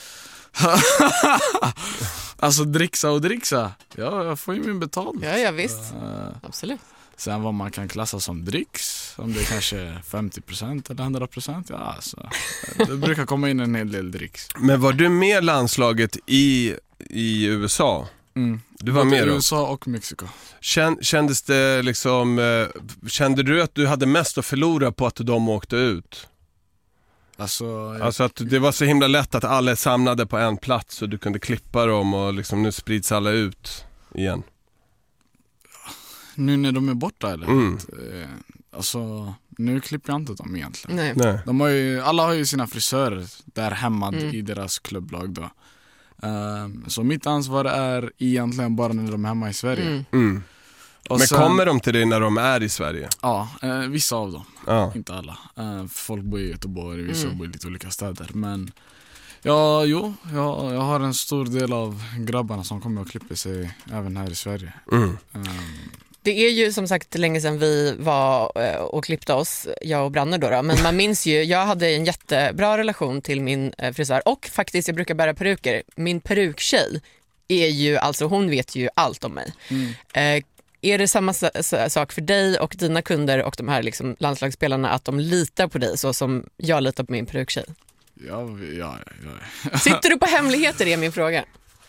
Alltså dricksa. Ja, jag får ju min betalt. Ja, visst. Absolut. Sen vad man kan klassa som dricks, om det är kanske 50% eller 100%, ja alltså. Det brukar komma in en hel del dricks. Men var du med landslaget i USA? Du var med då? USA och Mexiko. Kändes det liksom, kände du att du hade mest att förlora på att de åkte ut? Alltså att det var så himla lätt att alla är samlade på en plats och du kunde klippa dem och liksom nu sprids alla ut igen. Nu när de är borta eller? Alltså nu klipper jag inte dem egentligen. Nej. Alla har ju sina frisörer där hemma i deras klubblag då. Så mitt ansvar är egentligen bara när de är hemma i Sverige. Men sen, kommer de till dig när de är i Sverige? Ja, vissa av dem. Inte alla. Folk bor i Göteborg, vissa bor i lite olika städer. Men jag har en stor del av grabbarna som kommer och klipper sig även här i Sverige. Det är ju som sagt länge sedan vi var och klippte oss, jag och Branne då. Men man minns ju, jag hade en jättebra relation till min frisör. Och faktiskt, jag brukar bära peruker. Min peruktjej är ju, alltså hon vet ju allt om mig. Är det samma sak för dig och dina kunder och de här liksom landslagsspelarna, att de litar på dig så som jag litar på min peruktjej? Ja. Sitter du på hemligheter, är min fråga.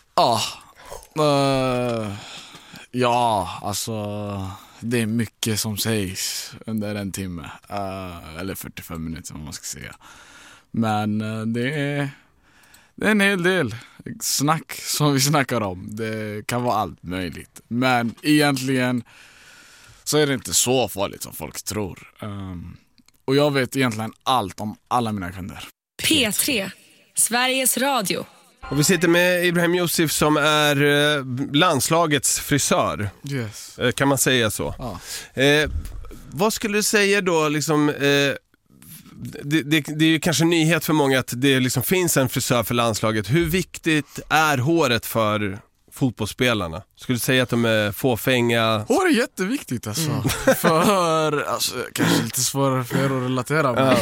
Ja, alltså det är mycket som sägs under en timme. Eller 45 minuter om man ska säga. Men det är en hel del snack som vi snackar om. Det kan vara allt möjligt. Men egentligen så är det inte så farligt som folk tror. Och jag vet egentligen allt om alla mina kunder. P3, Sveriges Radio. Och vi sitter med Ibrahim Yusuf som är landslagets frisör. Yes. Kan man säga så? Ja. Vad skulle du säga då liksom... Det är ju kanske nyhet för många att det liksom finns en frisör för landslaget. Hur viktigt är håret för fotbollsspelarna? Skulle du säga att de är fåfänga? Hår är jätteviktigt alltså. För, alltså, kanske lite svårare för er att relatera med.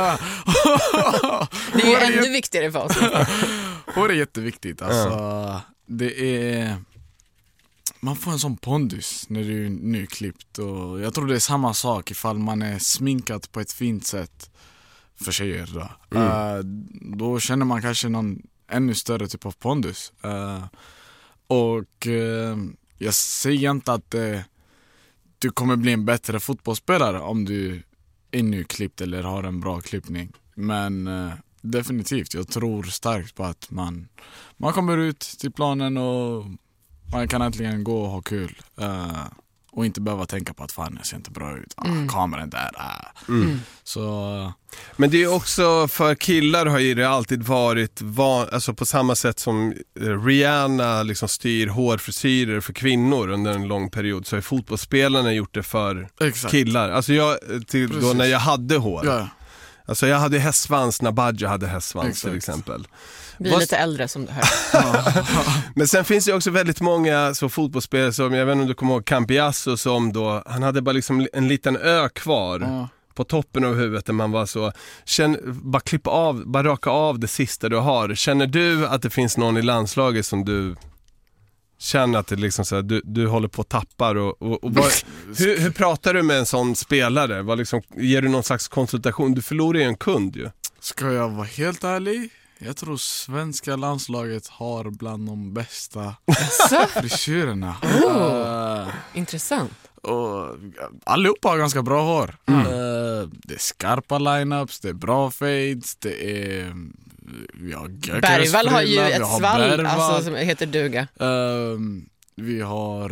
Det är ju ännu viktigare för oss. Hår är jätteviktigt alltså. Det är... Man får en sån pondus när du är nyklippt. Och jag tror det är samma sak ifall man är sminkat på ett fint sätt för tjejer då. Då känner man kanske någon ännu större typ av pondus. Jag säger inte att du kommer bli en bättre fotbollsspelare om du är nyklippt eller har en bra klippning. Men definitivt, jag tror starkt på att man kommer ut till planen och man kan äntligen gå och ha kul. Och inte behöva tänka på att fan, jag ser inte bra ut. Kameran där. Så... Men det är också för killar har ju det alltid varit alltså på samma sätt som Rihanna liksom styr hårfrisyrer för kvinnor under en lång period, så har fotbollsspelarna gjort det för killar. Alltså då när jag hade hår. Ja. Alltså jag hade hästsvans när Badja hade hästsvans till exempel. Vi är lite äldre som du hör. Men sen finns det också väldigt många så fotbollsspelare som, jag vet inte om du kommer ihåg Cambiasso, som då, han hade bara liksom en liten ö kvar på toppen av huvudet där man var så, bara raka av det sista du har. Känner du att det finns någon i landslaget som du känner att det liksom så här, du håller på att tappar hur pratar du med en sån spelare? Vad liksom, ger du någon slags konsultation? Du förlorar ju en kund ju. Ska jag vara helt ärlig? Jag tror svenska landslaget har bland de bästa frisyrerna. Intressant. Och allihopa har ganska bra hår. Det är skarpa lineups, det är bra fades, det är... Bergvall har ju ett svall alltså, som heter duga. Vi har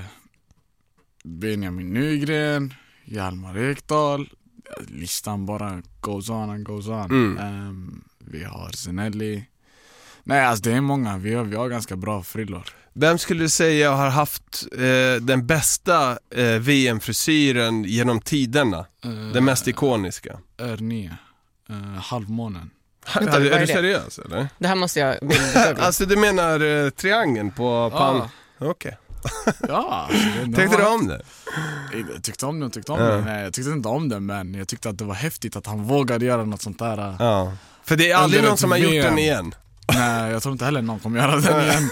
Benjamin Nygren, Hjalmar Ekdal. Listan bara goes on and goes on. Vi har Zenelli. Nej, alltså det är många. Vi har ganska bra frillor. Vem skulle du säga har haft den bästa VM-frisyren genom tiderna? Den mest ikoniska? Ernie. Halvmånen. Är du seriös eller? Det här måste jag bilda. Alltså du menar triangeln på pan? Okej. Ja, tänkte du om det? Jag tyckte om det. Nej, jag tyckte inte om det, men jag tyckte att det var häftigt att han vågade göra något sånt där. Ja. För det är aldrig någon som har gjort den igen. Nej, jag tror inte heller någon kommer göra den igen.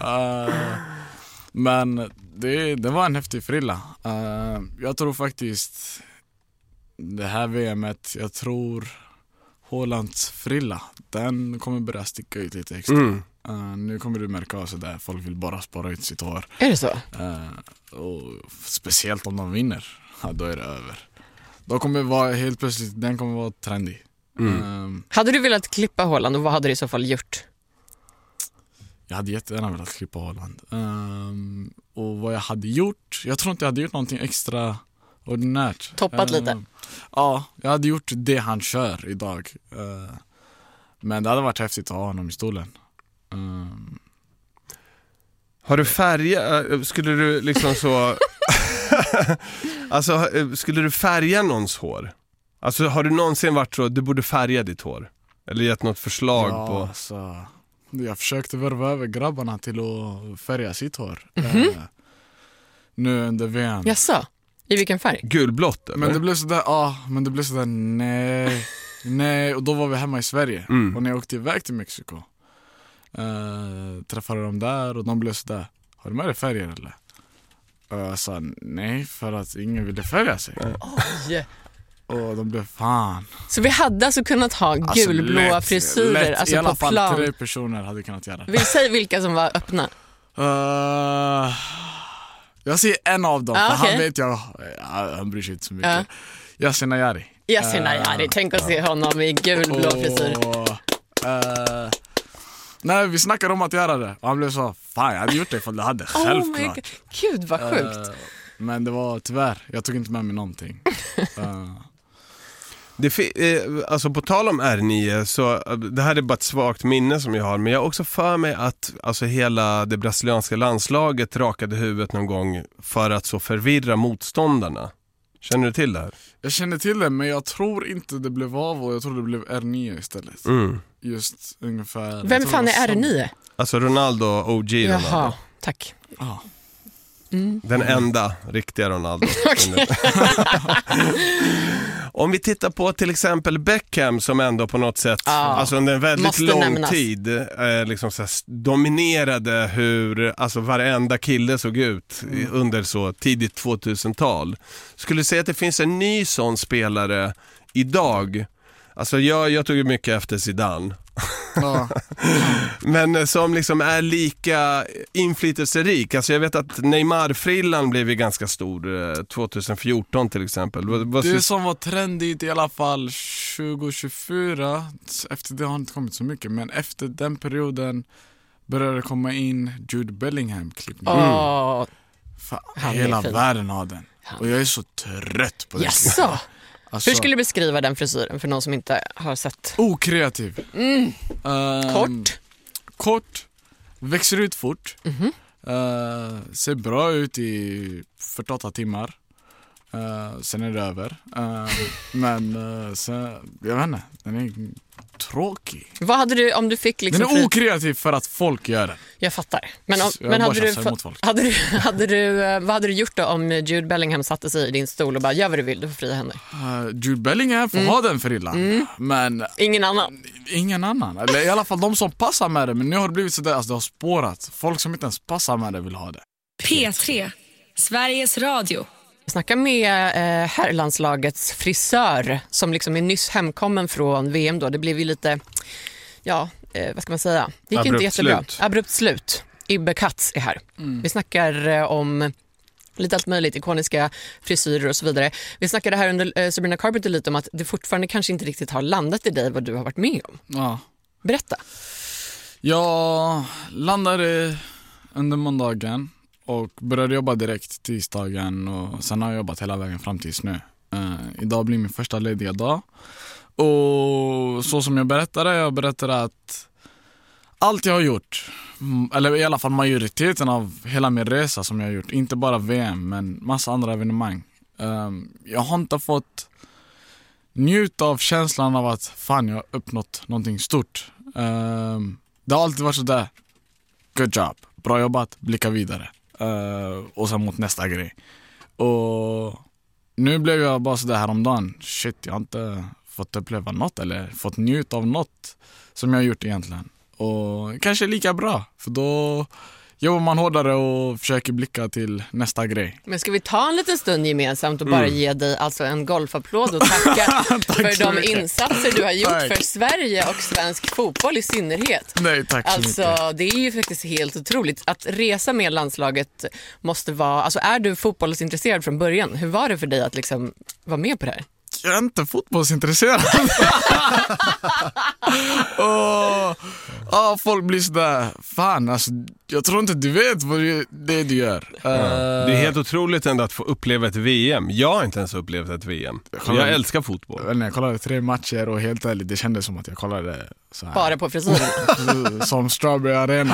Men det var en häftig frilla. Jag tror faktiskt det här VMet, jag tror Hålands frilla, den kommer börja sticka ut lite extra. Nu kommer du märka av så där folk vill bara spara ut sitt hår. Är det så? Och speciellt om de vinner, då är det över. Då kommer vara helt plötsligt, den kommer vara trendig. Hade du velat klippa Håland och vad hade du i så fall gjort? Jag hade jättegärna velat klippa Håland. Och vad jag hade gjort, jag tror inte jag hade gjort någonting extra ordinärt. Toppat lite? Ja, jag hade gjort det han kör idag. Men det hade varit häftigt att ha honom i stolen. Har du färga, skulle du liksom så alltså skulle du färga någons hår? Alltså har du någonsin varit så, du borde färga ditt hår? Eller gett något förslag på? Alltså, jag försökte värva över grabbarna till att färga sitt hår. Nu under VM. Jaså? I vilken färg? Gulblått eller? Men det blev sådär, nej. Och då var vi hemma i Sverige. Och när jag åkte iväg till Mexiko träffade de där och de blev sådär, har du med dig färger eller? Och jag sa nej, för att ingen ville färga sig. Och de blev fan. Så vi hade alltså kunnat ha gulblåa frisyrer alltså i alla på fall plan. 3 personer hade kunnat göra det. Vill säga vilka som var öppna? Jag ser en av dem, för han vet han bryr sig inte så mycket. Yasin Ayari. Tänk att se honom i gulblå frisyr. Nej, vi snackade om att göra det. Och han blev så, fan jag hade gjort det för det hade självklart. Gud vad sjukt. Men det var tyvärr, jag tog inte med mig någonting. Alltså på tal om R9 så det här är bara ett svagt minne som jag har, men jag har också för mig att alltså hela det brasilianska landslaget rakade huvudet någon gång för att så förvirra motståndarna. Känner du till det här? Jag känner till det, men jag tror inte det blev av och jag tror det blev R9 istället. Just ungefär. Vem fan är R9? Alltså Ronaldo, OG Ronaldo. Jaha, tack. Den enda riktiga Ronaldo. Om vi tittar på till exempel Beckham som ändå på något sätt alltså under en väldigt lång tid liksom så dominerade hur alltså varenda kille såg ut under så tidigt 2000-tal. Skulle du säga att det finns en ny sån spelare idag? Alltså jag tog ju mycket efter Zidane. Men som liksom är lika inflytelserik. Alltså jag vet att Neymar-frillan blev ju ganska stor 2014 till exempel. Det som var trendigt i alla fall 2024, efter det har inte kommit så mycket, men efter den perioden började det komma in Jude Bellingham-klippning. Hela världen har den. Och jag är så trött på det. Jaså? Alltså, hur skulle du beskriva den frisyren för någon som inte har sett? Okreativ. Kort, växer ut fort, ser bra ut i 48 timmar, sen är det över. Men sen, jag vet inte, den är tråkig. Vad hade du om du fick liksom... Den är okreativ för att folk gör den. Jag fattar. Men vad hade du gjort då om Jude Bellingham satte sig i din stol och bara, gör vad du vill, du får fria händer? Jude Bellingham får ha den frillan. Men ingen annan. Eller i alla fall de som passar med det. Men nu har det blivit sådär, alltså det har spårat. Folk som inte ens passar med det vill ha det. P3, Sveriges Radio. Jag snackar med herrlandslagets frisör som liksom är nyss hemkommen från VM då. Det blev ju lite, vad ska man säga? Det gick inte jättebra. Abrupt slut. Ibbe Katz är här. Vi snackar om lite allt möjligt, ikoniska frisyrer och så vidare. Vi snackade här under Sabrina Carpenter lite om att det fortfarande kanske inte riktigt har landat i dig vad du har varit med om. Ja. Berätta. Jag landade under måndagen och började jobba direkt tisdagen och sen har jag jobbat hela vägen fram tills nu. Idag blir min första lediga dag. Och så som jag berättade att allt jag har gjort, eller i alla fall majoriteten av hela min resa som jag har gjort, inte bara VM men massa andra evenemang. Jag har inte fått njuta av känslan av att fan jag har uppnått någonting stort. Det har alltid varit så där. Good job, bra jobbat, blicka vidare. Och sen mot nästa grej. Och nu blev jag bara så där häromdagen. Shit, jag har inte fått uppleva något eller fått njuta av något som jag har gjort egentligen. Och kanske lika bra, för då jobbar man hårdare och försöker blicka till nästa grej. Men ska vi ta en liten stund gemensamt och bara ge dig alltså en golfapplåd och tacka för de insatser du har gjort för Sverige och svensk fotboll i synnerhet. Nej, tack så alltså, mycket. Det är ju faktiskt helt otroligt. Att resa med landslaget måste vara... Alltså, är du fotbollsintresserad från början? Hur var det för dig att liksom vara med på det här? Jag är inte fotbollsintresserad. Folk blir sådär, fan alltså, jag tror inte du vet vad det du gör. Det är helt otroligt ändå att få uppleva ett VM. Jag har inte ens upplevt ett VM. Jag älskar fotboll. Jag kollade 3 matcher och helt ärligt, det kändes som att jag kollade så här. Bara på frisyren. Som Strawberry Arena.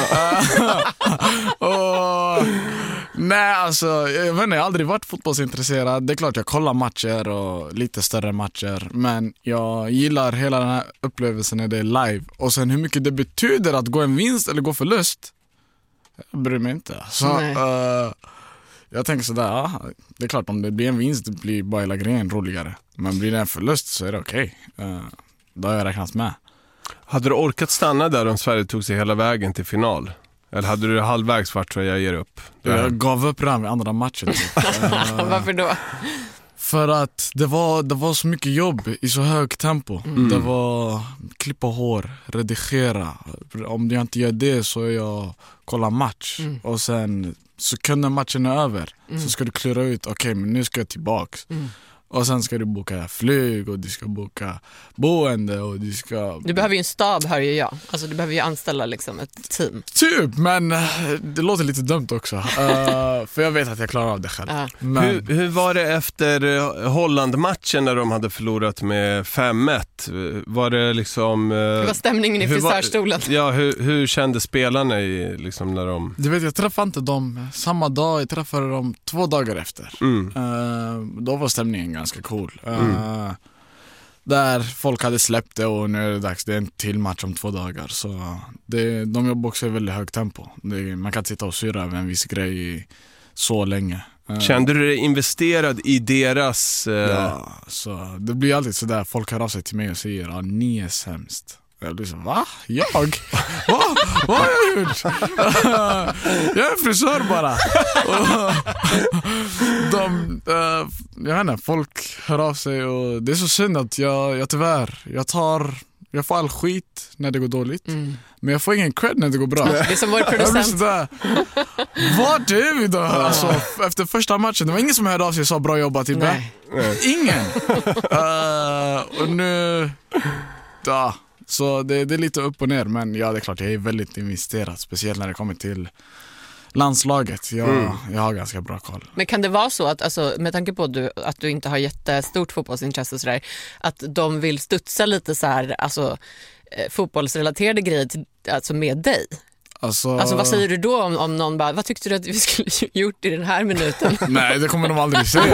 Nej, alltså, jag har aldrig varit fotbollsintresserad. Det är klart jag kollar matcher och lite större matcher, men jag gillar hela den här upplevelsen när det är live. Och sen hur mycket det betyder att gå en vinst eller gå förlust, jag bryr mig inte. Så, jag tänker sådär, det är klart om det blir en vinst det blir bara hela grejen roligare. Men blir det en förlust så är det okej. Då har jag räknat med. Hade du orkat stanna där om Sverige tog sig hela vägen till final? Eller hade du halvvägs vart tror jag ger upp? Jag gav upp redan vid andra matchen. Varför då? För att det var så mycket jobb i så hög tempo. Det var klippa hår, redigera. Om jag inte gör det så är jag kollar match. Och sen sekunder matchen är över så ska du klura ut, okej, men nu ska jag tillbaks. Och sen ska du boka flyg och du ska boka boende och du ska... Du behöver ju en stab, hör ju jag. Alltså du behöver ju anställa liksom ett team. Typ, men det låter lite dumt också. För jag vet att jag klarar av det själv. Men... Hur var det efter Holland-matchen när de hade förlorat med 5-1? Var det liksom... Hur var stämningen i frisörstolen? Ja, hur kände spelarna liksom när de... Du vet, jag träffade inte dem samma dag, jag träffade dem 2 dagar efter. Då var stämningen ganska cool. Där folk hade släppt det och nu är det dags, det är en till match om 2 dagar. Så de jobbar också i väldigt hög tempo. Man kan inte sitta och syra över en viss grej så länge. Kände du dig investerad i deras... Ja, så det blir alltid så där. Folk hör av sig till mig och säger ni är sämst. Jag blir så, va? Jag? Vad har jag gjort? Jag är frisör bara. Jag vet inte, folk hör av sig och det är så synd att jag tyvärr, jag får all skit när det går dåligt. Men jag får ingen cred när det går bra. Det är som vår producent. Vad är vi då? Alltså, efter första matchen, det var ingen som hörde av sig och sa bra jobbat till mig. Ingen. Och nu... Ja. Så det är lite upp och ner, men ja, det är klart jag är väldigt investerad, speciellt när det kommer till landslaget. Jag har ganska bra koll. Men kan det vara så att, alltså, med tanke på att du inte har jättestort fotbollsintresse och sådär, att de vill studsa lite så här, alltså, fotbollsrelaterade grejer alltså med dig? Alltså vad säger du då om någon bara, vad tyckte du att vi skulle gjort i den här minuten? Nej, det kommer de aldrig säga.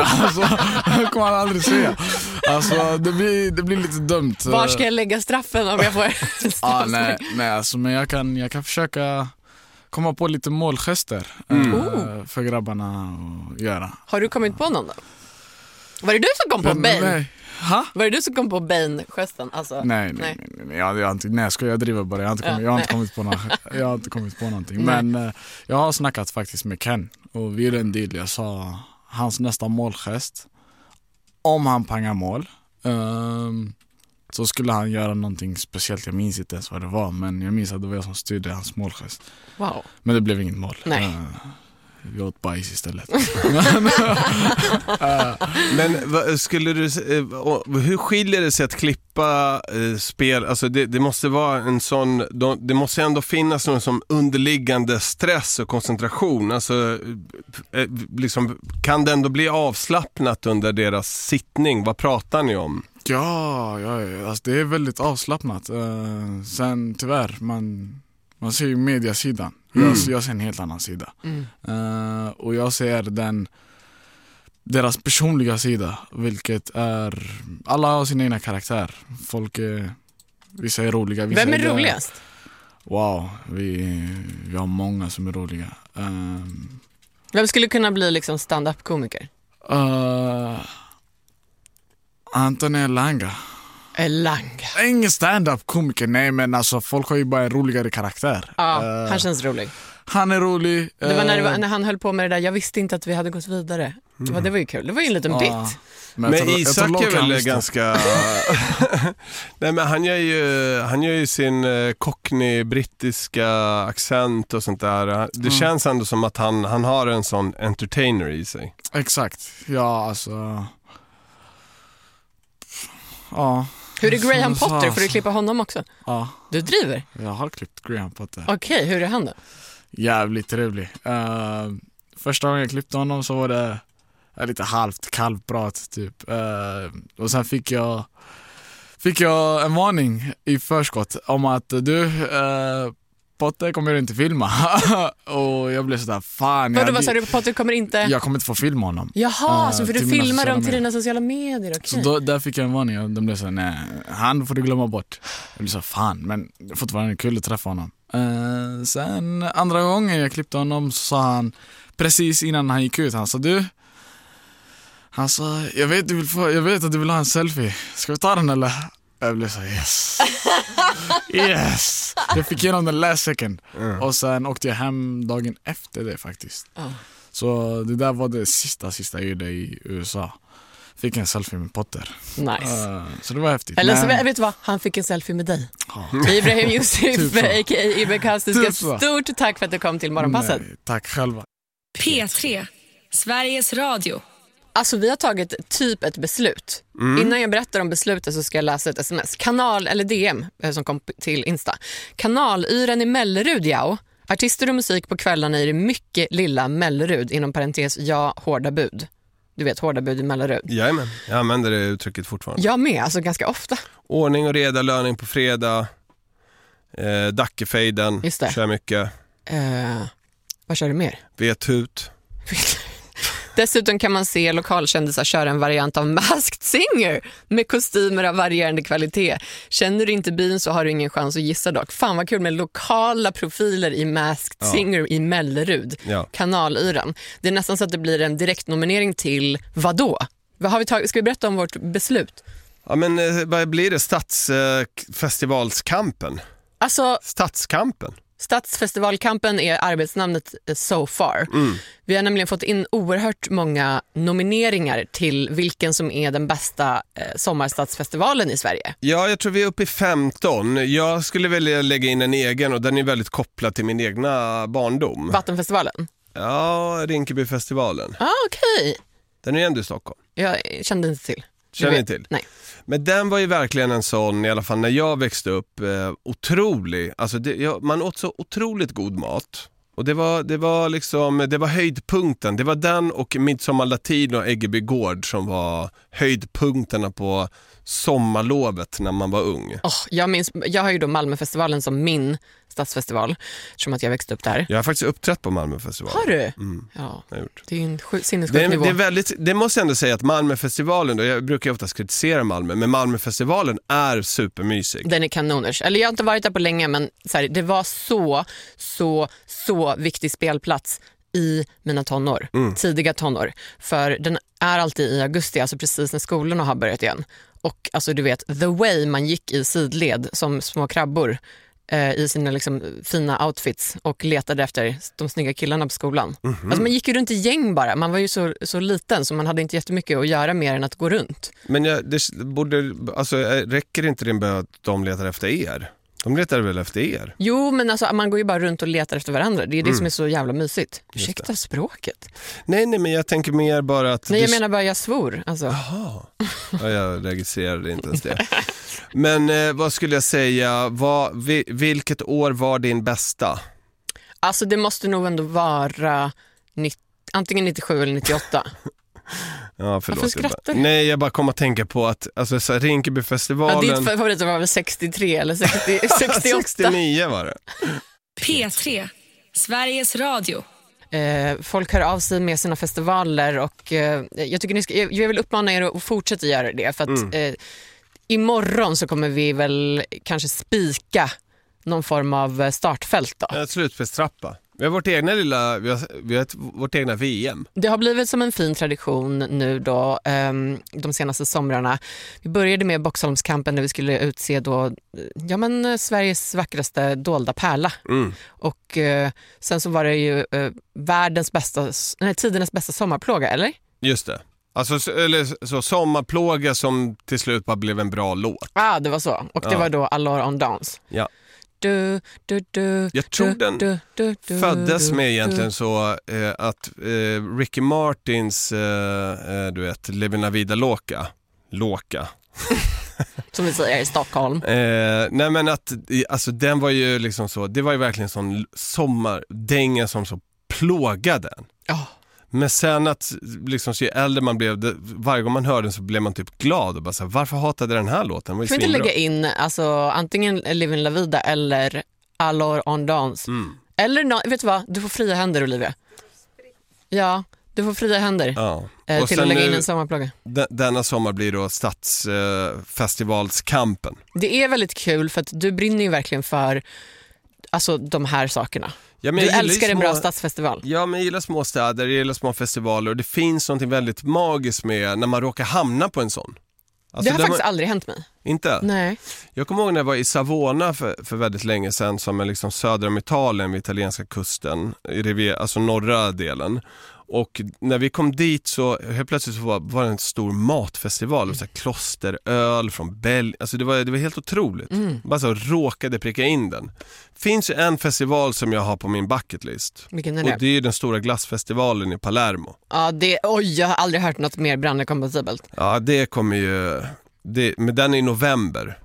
Alltså, det blir lite dumt. Var ska jag lägga straffen om jag får nej, alltså, men jag kan försöka komma på lite målgester för grabbarna att göra. Har du kommit på någon då? Var det du som kom på Bane? Nej. Var det du som kom på Bane-gesten? Alltså, nej. Jag driver bara. Jag har inte kommit på någonting. Men jag har snackat faktiskt med Ken och vi är en deal. Jag sa hans nästa målgest, om han pangar mål, så skulle han göra någonting speciellt. Jag minns inte ens vad det var, men jag minns att det var jag som styrde hans målgest. Wow. Men det blev inget mål. Nej. Vi åt bajs istället. Men hur skiljer det sig att klippa spel? Alltså det måste vara en sån, det måste ändå finnas någon som underliggande stress och koncentration. Alltså liksom, kan det ändå bli avslappnat under deras sittning? Vad pratar ni om? Ja, alltså det är väldigt avslappnat. Sen tyvärr, man ser ju mediasidan. Jag ser en helt annan sida. Och jag ser deras personliga sida, vilket är, alla har sin egna karaktär. Vissa är roliga. Vem är roligast? Wow, vi har många som är roliga. Vem skulle kunna bli liksom stand-up-komiker? Antonio Elanga. Ingen stand-up-komiker, nej, men alltså folk har ju bara en roligare karaktär. Ja, han känns rolig. Han är rolig. Det var när han höll på med det där, jag visste inte att vi hade gått vidare. Det var ju kul, det var ju en liten bit. Men Isak är väl ganska... Nej, men han gör ju sin cockney-brittiska accent och sånt där. Det känns ändå som att han har en sån entertainer i sig. Exakt, ja alltså... Ja. Hur är Graham Potter? Får du klippa honom också? Ja. Du driver? Jag har klippt Graham Potter. Okej, hur är han då? Jävligt trevlig. Första gången jag klippte honom så var det lite halvt kalvprat typ. Och sen fick jag en varning i förskott om att du... Potter kommer inte filma. Och jag blev sådär, fan. Vad sa du? Potter kommer inte... Jag kommer inte få filma honom. Jaha, så för du filmar dem till dina sociala medier. Okay. Så där fick jag en varning och de blev så, nej, han får du glömma bort. Jag blev så, fan, men det är fortfarande kul att träffa honom. Sen andra gången jag klippte honom så sa han, precis innan han gick ut, han sa, jag vet att du vill ha en selfie. Ska vi ta den eller? Jag blev så, yes. Jag fick igenom den last second. Och sen åkte jag hem dagen efter det faktiskt. Så det där var det sista jag gjorde i USA. Fick en selfie med Potter. Nice. Så det var häftigt. Eller så vet du vad, han fick en selfie med dig. Ibrahim Youssef, a.k.a. Ibekast. Stort tack för att du kom till Morgonpasset. Nej, tack själva. P3, Sveriges Radio. Alltså vi har tagit typ ett beslut. Innan jag berättar om beslutet så ska jag läsa ett sms. Kanal eller DM som kom till Insta. Kanalyren i Mellerud, ja. Artister och musik på kvällarna i det mycket lilla Mellerud. Inom parentes, ja, hårda bud. Du vet, hårda bud i Mellerud. Jajamän, jag använder det uttrycket fortfarande. Jag med, alltså ganska ofta. Ordning och reda, löning på fredag. Dackefejden, kör mycket. Vad kör du mer? Vethut. Dessutom kan man se lokalkändisar köra en variant av Masked Singer med kostymer av varierande kvalitet. Känner du inte byn så har du ingen chans att gissa dock. Fan vad kul med lokala profiler i Masked Singer i Mellerud. Ja. Kanalyran. Det är nästan så att det blir en direktnominering till vadå? Vad har vi tagit? Ska vi berätta om vårt beslut? Ja, men vad blir det? Stadsfestivalskampen? Alltså, Stadskampen? Stadsfestivalkampen är arbetsnamnet so far. Vi har nämligen fått in oerhört många nomineringar till vilken som är den bästa sommarstadsfestivalen i Sverige. Ja, jag tror vi är uppe i 15. Jag skulle vilja lägga in en egen och den är väldigt kopplad till min egna barndom. Vattenfestivalen? Ja, Rinkebyfestivalen. Okej. Den är ju ändå i Stockholm. Jag kände inte till. Känner inte till? Nej. Men den var ju verkligen en sån, i alla fall när jag växte upp, otrolig. Alltså man åt så otroligt god mat. Och det var höjdpunkten. Det var den och Midsommar Latin och Äggeby gård som var höjdpunkterna på sommarlovet när man var ung. Jag har ju då Malmöfestivalen som min stadsfestival, som att jag växte upp där. Jag har faktiskt uppträtt på Malmöfestivalen. Har du? Ja, jag har gjort. Det är ju en sinnessjuk nivå. Det måste jag ändå säga att Malmöfestivalen, jag brukar ju oftast kritisera Malmö, men Malmöfestivalen är supermysig. Den är kanoners. Eller jag har inte varit där på länge, men så här, det var så viktig spelplats i mina tonår, tidiga tonår. För den är alltid i augusti, alltså precis när skolorna har börjat igen. Och alltså du vet, the way man gick i sidled som små krabbor i sina liksom fina outfits och letade efter de snygga killarna på skolan. Alltså man gick ju runt i gäng bara. Man var ju så liten så man hade inte jättemycket att göra mer än att gå runt. Men räcker inte det med att de letar efter er? De letar väl efter er? Jo, men alltså, man går ju bara runt och letar efter varandra. Det är det som är så jävla mysigt. Ursäkta språket. Nej, men jag tänker mer bara att... Nej, jag menar bara jag svor. Alltså. Jaha. Ja, jag registrerade inte ens det. Men vad skulle jag säga? Vilket år var din bästa? Alltså det måste nog ändå vara antingen 97 eller 98. Ja, förlåt. Varför skrattar du? Nej, jag bara kom att tänka på att alltså, så Rinkebyfestivalen... Ja, ditt favorit var väl 63 eller 68? 69 var det. P3, Sveriges Radio. Folk hör av sig med sina festivaler och jag tycker jag vill uppmana er att fortsätta göra det. För att imorgon så kommer vi väl kanske spika någon form av startfält då. Slutfesttrappa. Vi har vårt egna VM. Det har blivit som en fin tradition nu då de senaste somrarna. Vi började med Boxholmskampen där vi skulle utse då Sveriges vackraste dolda pärla. Och sen så var det ju tidernas bästa sommarplåga, eller? Just det. Alltså så sommarplåga som till slut bara blev en bra låt. Ja, det var så. Och det var då Alors on Dance. Ja. Jag tror den föddes med egentligen så att Ricky Martins du vet, Levina Vida Loca som vi säger i Stockholm. Nej, men att alltså den var ju liksom så, det var ju verkligen sån sommardänga som så plågade den. Men sen att liksom, så ju äldre man blev, varje gång man hörde den så blev man typ glad och bara så här, varför hatade den här låten? Får inte lägga in alltså, antingen Livin' La Vida eller Alors on Dance. Eller, vet du vad? Du får fria händer, Olivia. Ja, du får fria händer till att lägga in en sommarplåga. Denna sommar blir då Stadsfestivalskampen. Det är väldigt kul för att du brinner ju verkligen för alltså, de här sakerna. Ja, du älskar en bra stadsfestival. Ja, men jag gillar små städer, jag gillar små festivaler och det finns något väldigt magiskt med när man råkar hamna på en sån. Alltså, det har faktiskt aldrig hänt mig. Inte? Nej. Jag kommer ihåg när jag var i Savona för väldigt länge sedan som är liksom söder om Italien vid italienska kusten, alltså norra delen. Och när vi kom dit så helt plötsligt så var det en stor matfestival. Så här klosteröl från Belgien. Alltså det var helt otroligt. Bara så råkade pricka in den. Finns ju en festival som jag har på min bucketlist. Vilken är det? Och det är den stora glassfestivalen i Palermo. Ja, jag har aldrig hört något mer brandekompatibelt. Ja, det kommer ju... men den är i november.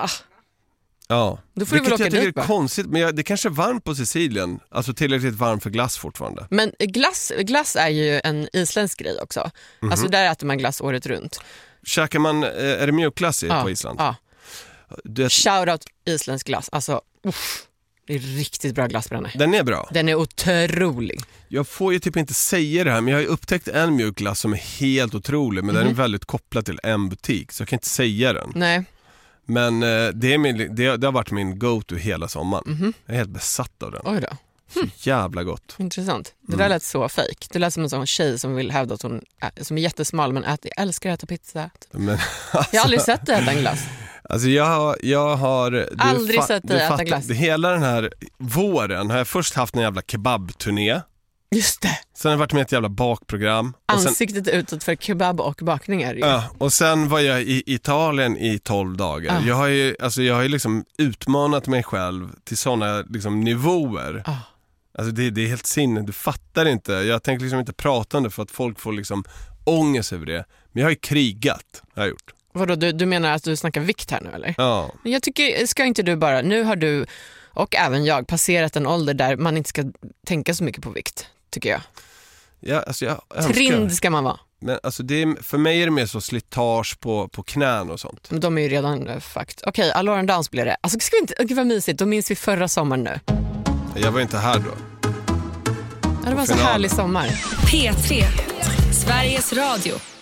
Ja. Då får du väl åka dit, det är konstigt, men det kanske är varmt på Sicilien. Alltså tillräckligt varmt för glass fortfarande. Men glass är ju en isländsk grej också. Alltså där äter man glass året runt. Käkar man, är det mjukglass på Island? Ja. Shoutout isländsk glass. Alltså, det är riktigt bra glassbränne. Den är bra. Den är otrolig. Jag får ju typ inte säga det här, men jag har ju upptäckt en mjukglass som är helt otrolig. Men den är väldigt kopplad till en butik, så jag kan inte säga den. Nej. Men det har varit min go-to hela sommaren. Jag är helt besatt av den. Oj då. Så jävla gott. Intressant. Det där lät så fake. Det lät som en sån tjej som vill hävda att hon som är jättesmal men älskar att äta pizza. Men, jag har aldrig sett dig äta en glass. Alltså jag har aldrig sett dig äta glass. Hela den här våren har jag först haft en jävla kebabturné. Just det. Sen har jag varit med ett jävla bakprogram. Ansiktet utåt för kebab och bakningar. Ja, och sen var jag i Italien i 12 dagar. Jag har ju liksom utmanat mig själv till sådana liksom nivåer. Alltså det är helt sinne, du fattar inte. Jag tänker liksom inte prata om det för att folk får liksom ångest över det. Men jag har ju krigat, har jag gjort. Vadå, du menar att du snackar vikt här nu eller? Ja. Jag tycker, ska inte du bara, nu har du och även jag passerat en ålder där man inte ska tänka så mycket på vikt, tycker jag. Ja, alltså jag önskar. Trind ska man vara. Men alltså för mig är det mer så slitage på knän och sånt. Men de är ju redan fucked. Okej, Allåren dans blir det. Alltså ska vi inte, gud vad mysigt, då minns vi förra sommaren nu. Jag var inte här då. Ja, det var en så härlig sommar. P3, Sveriges Radio.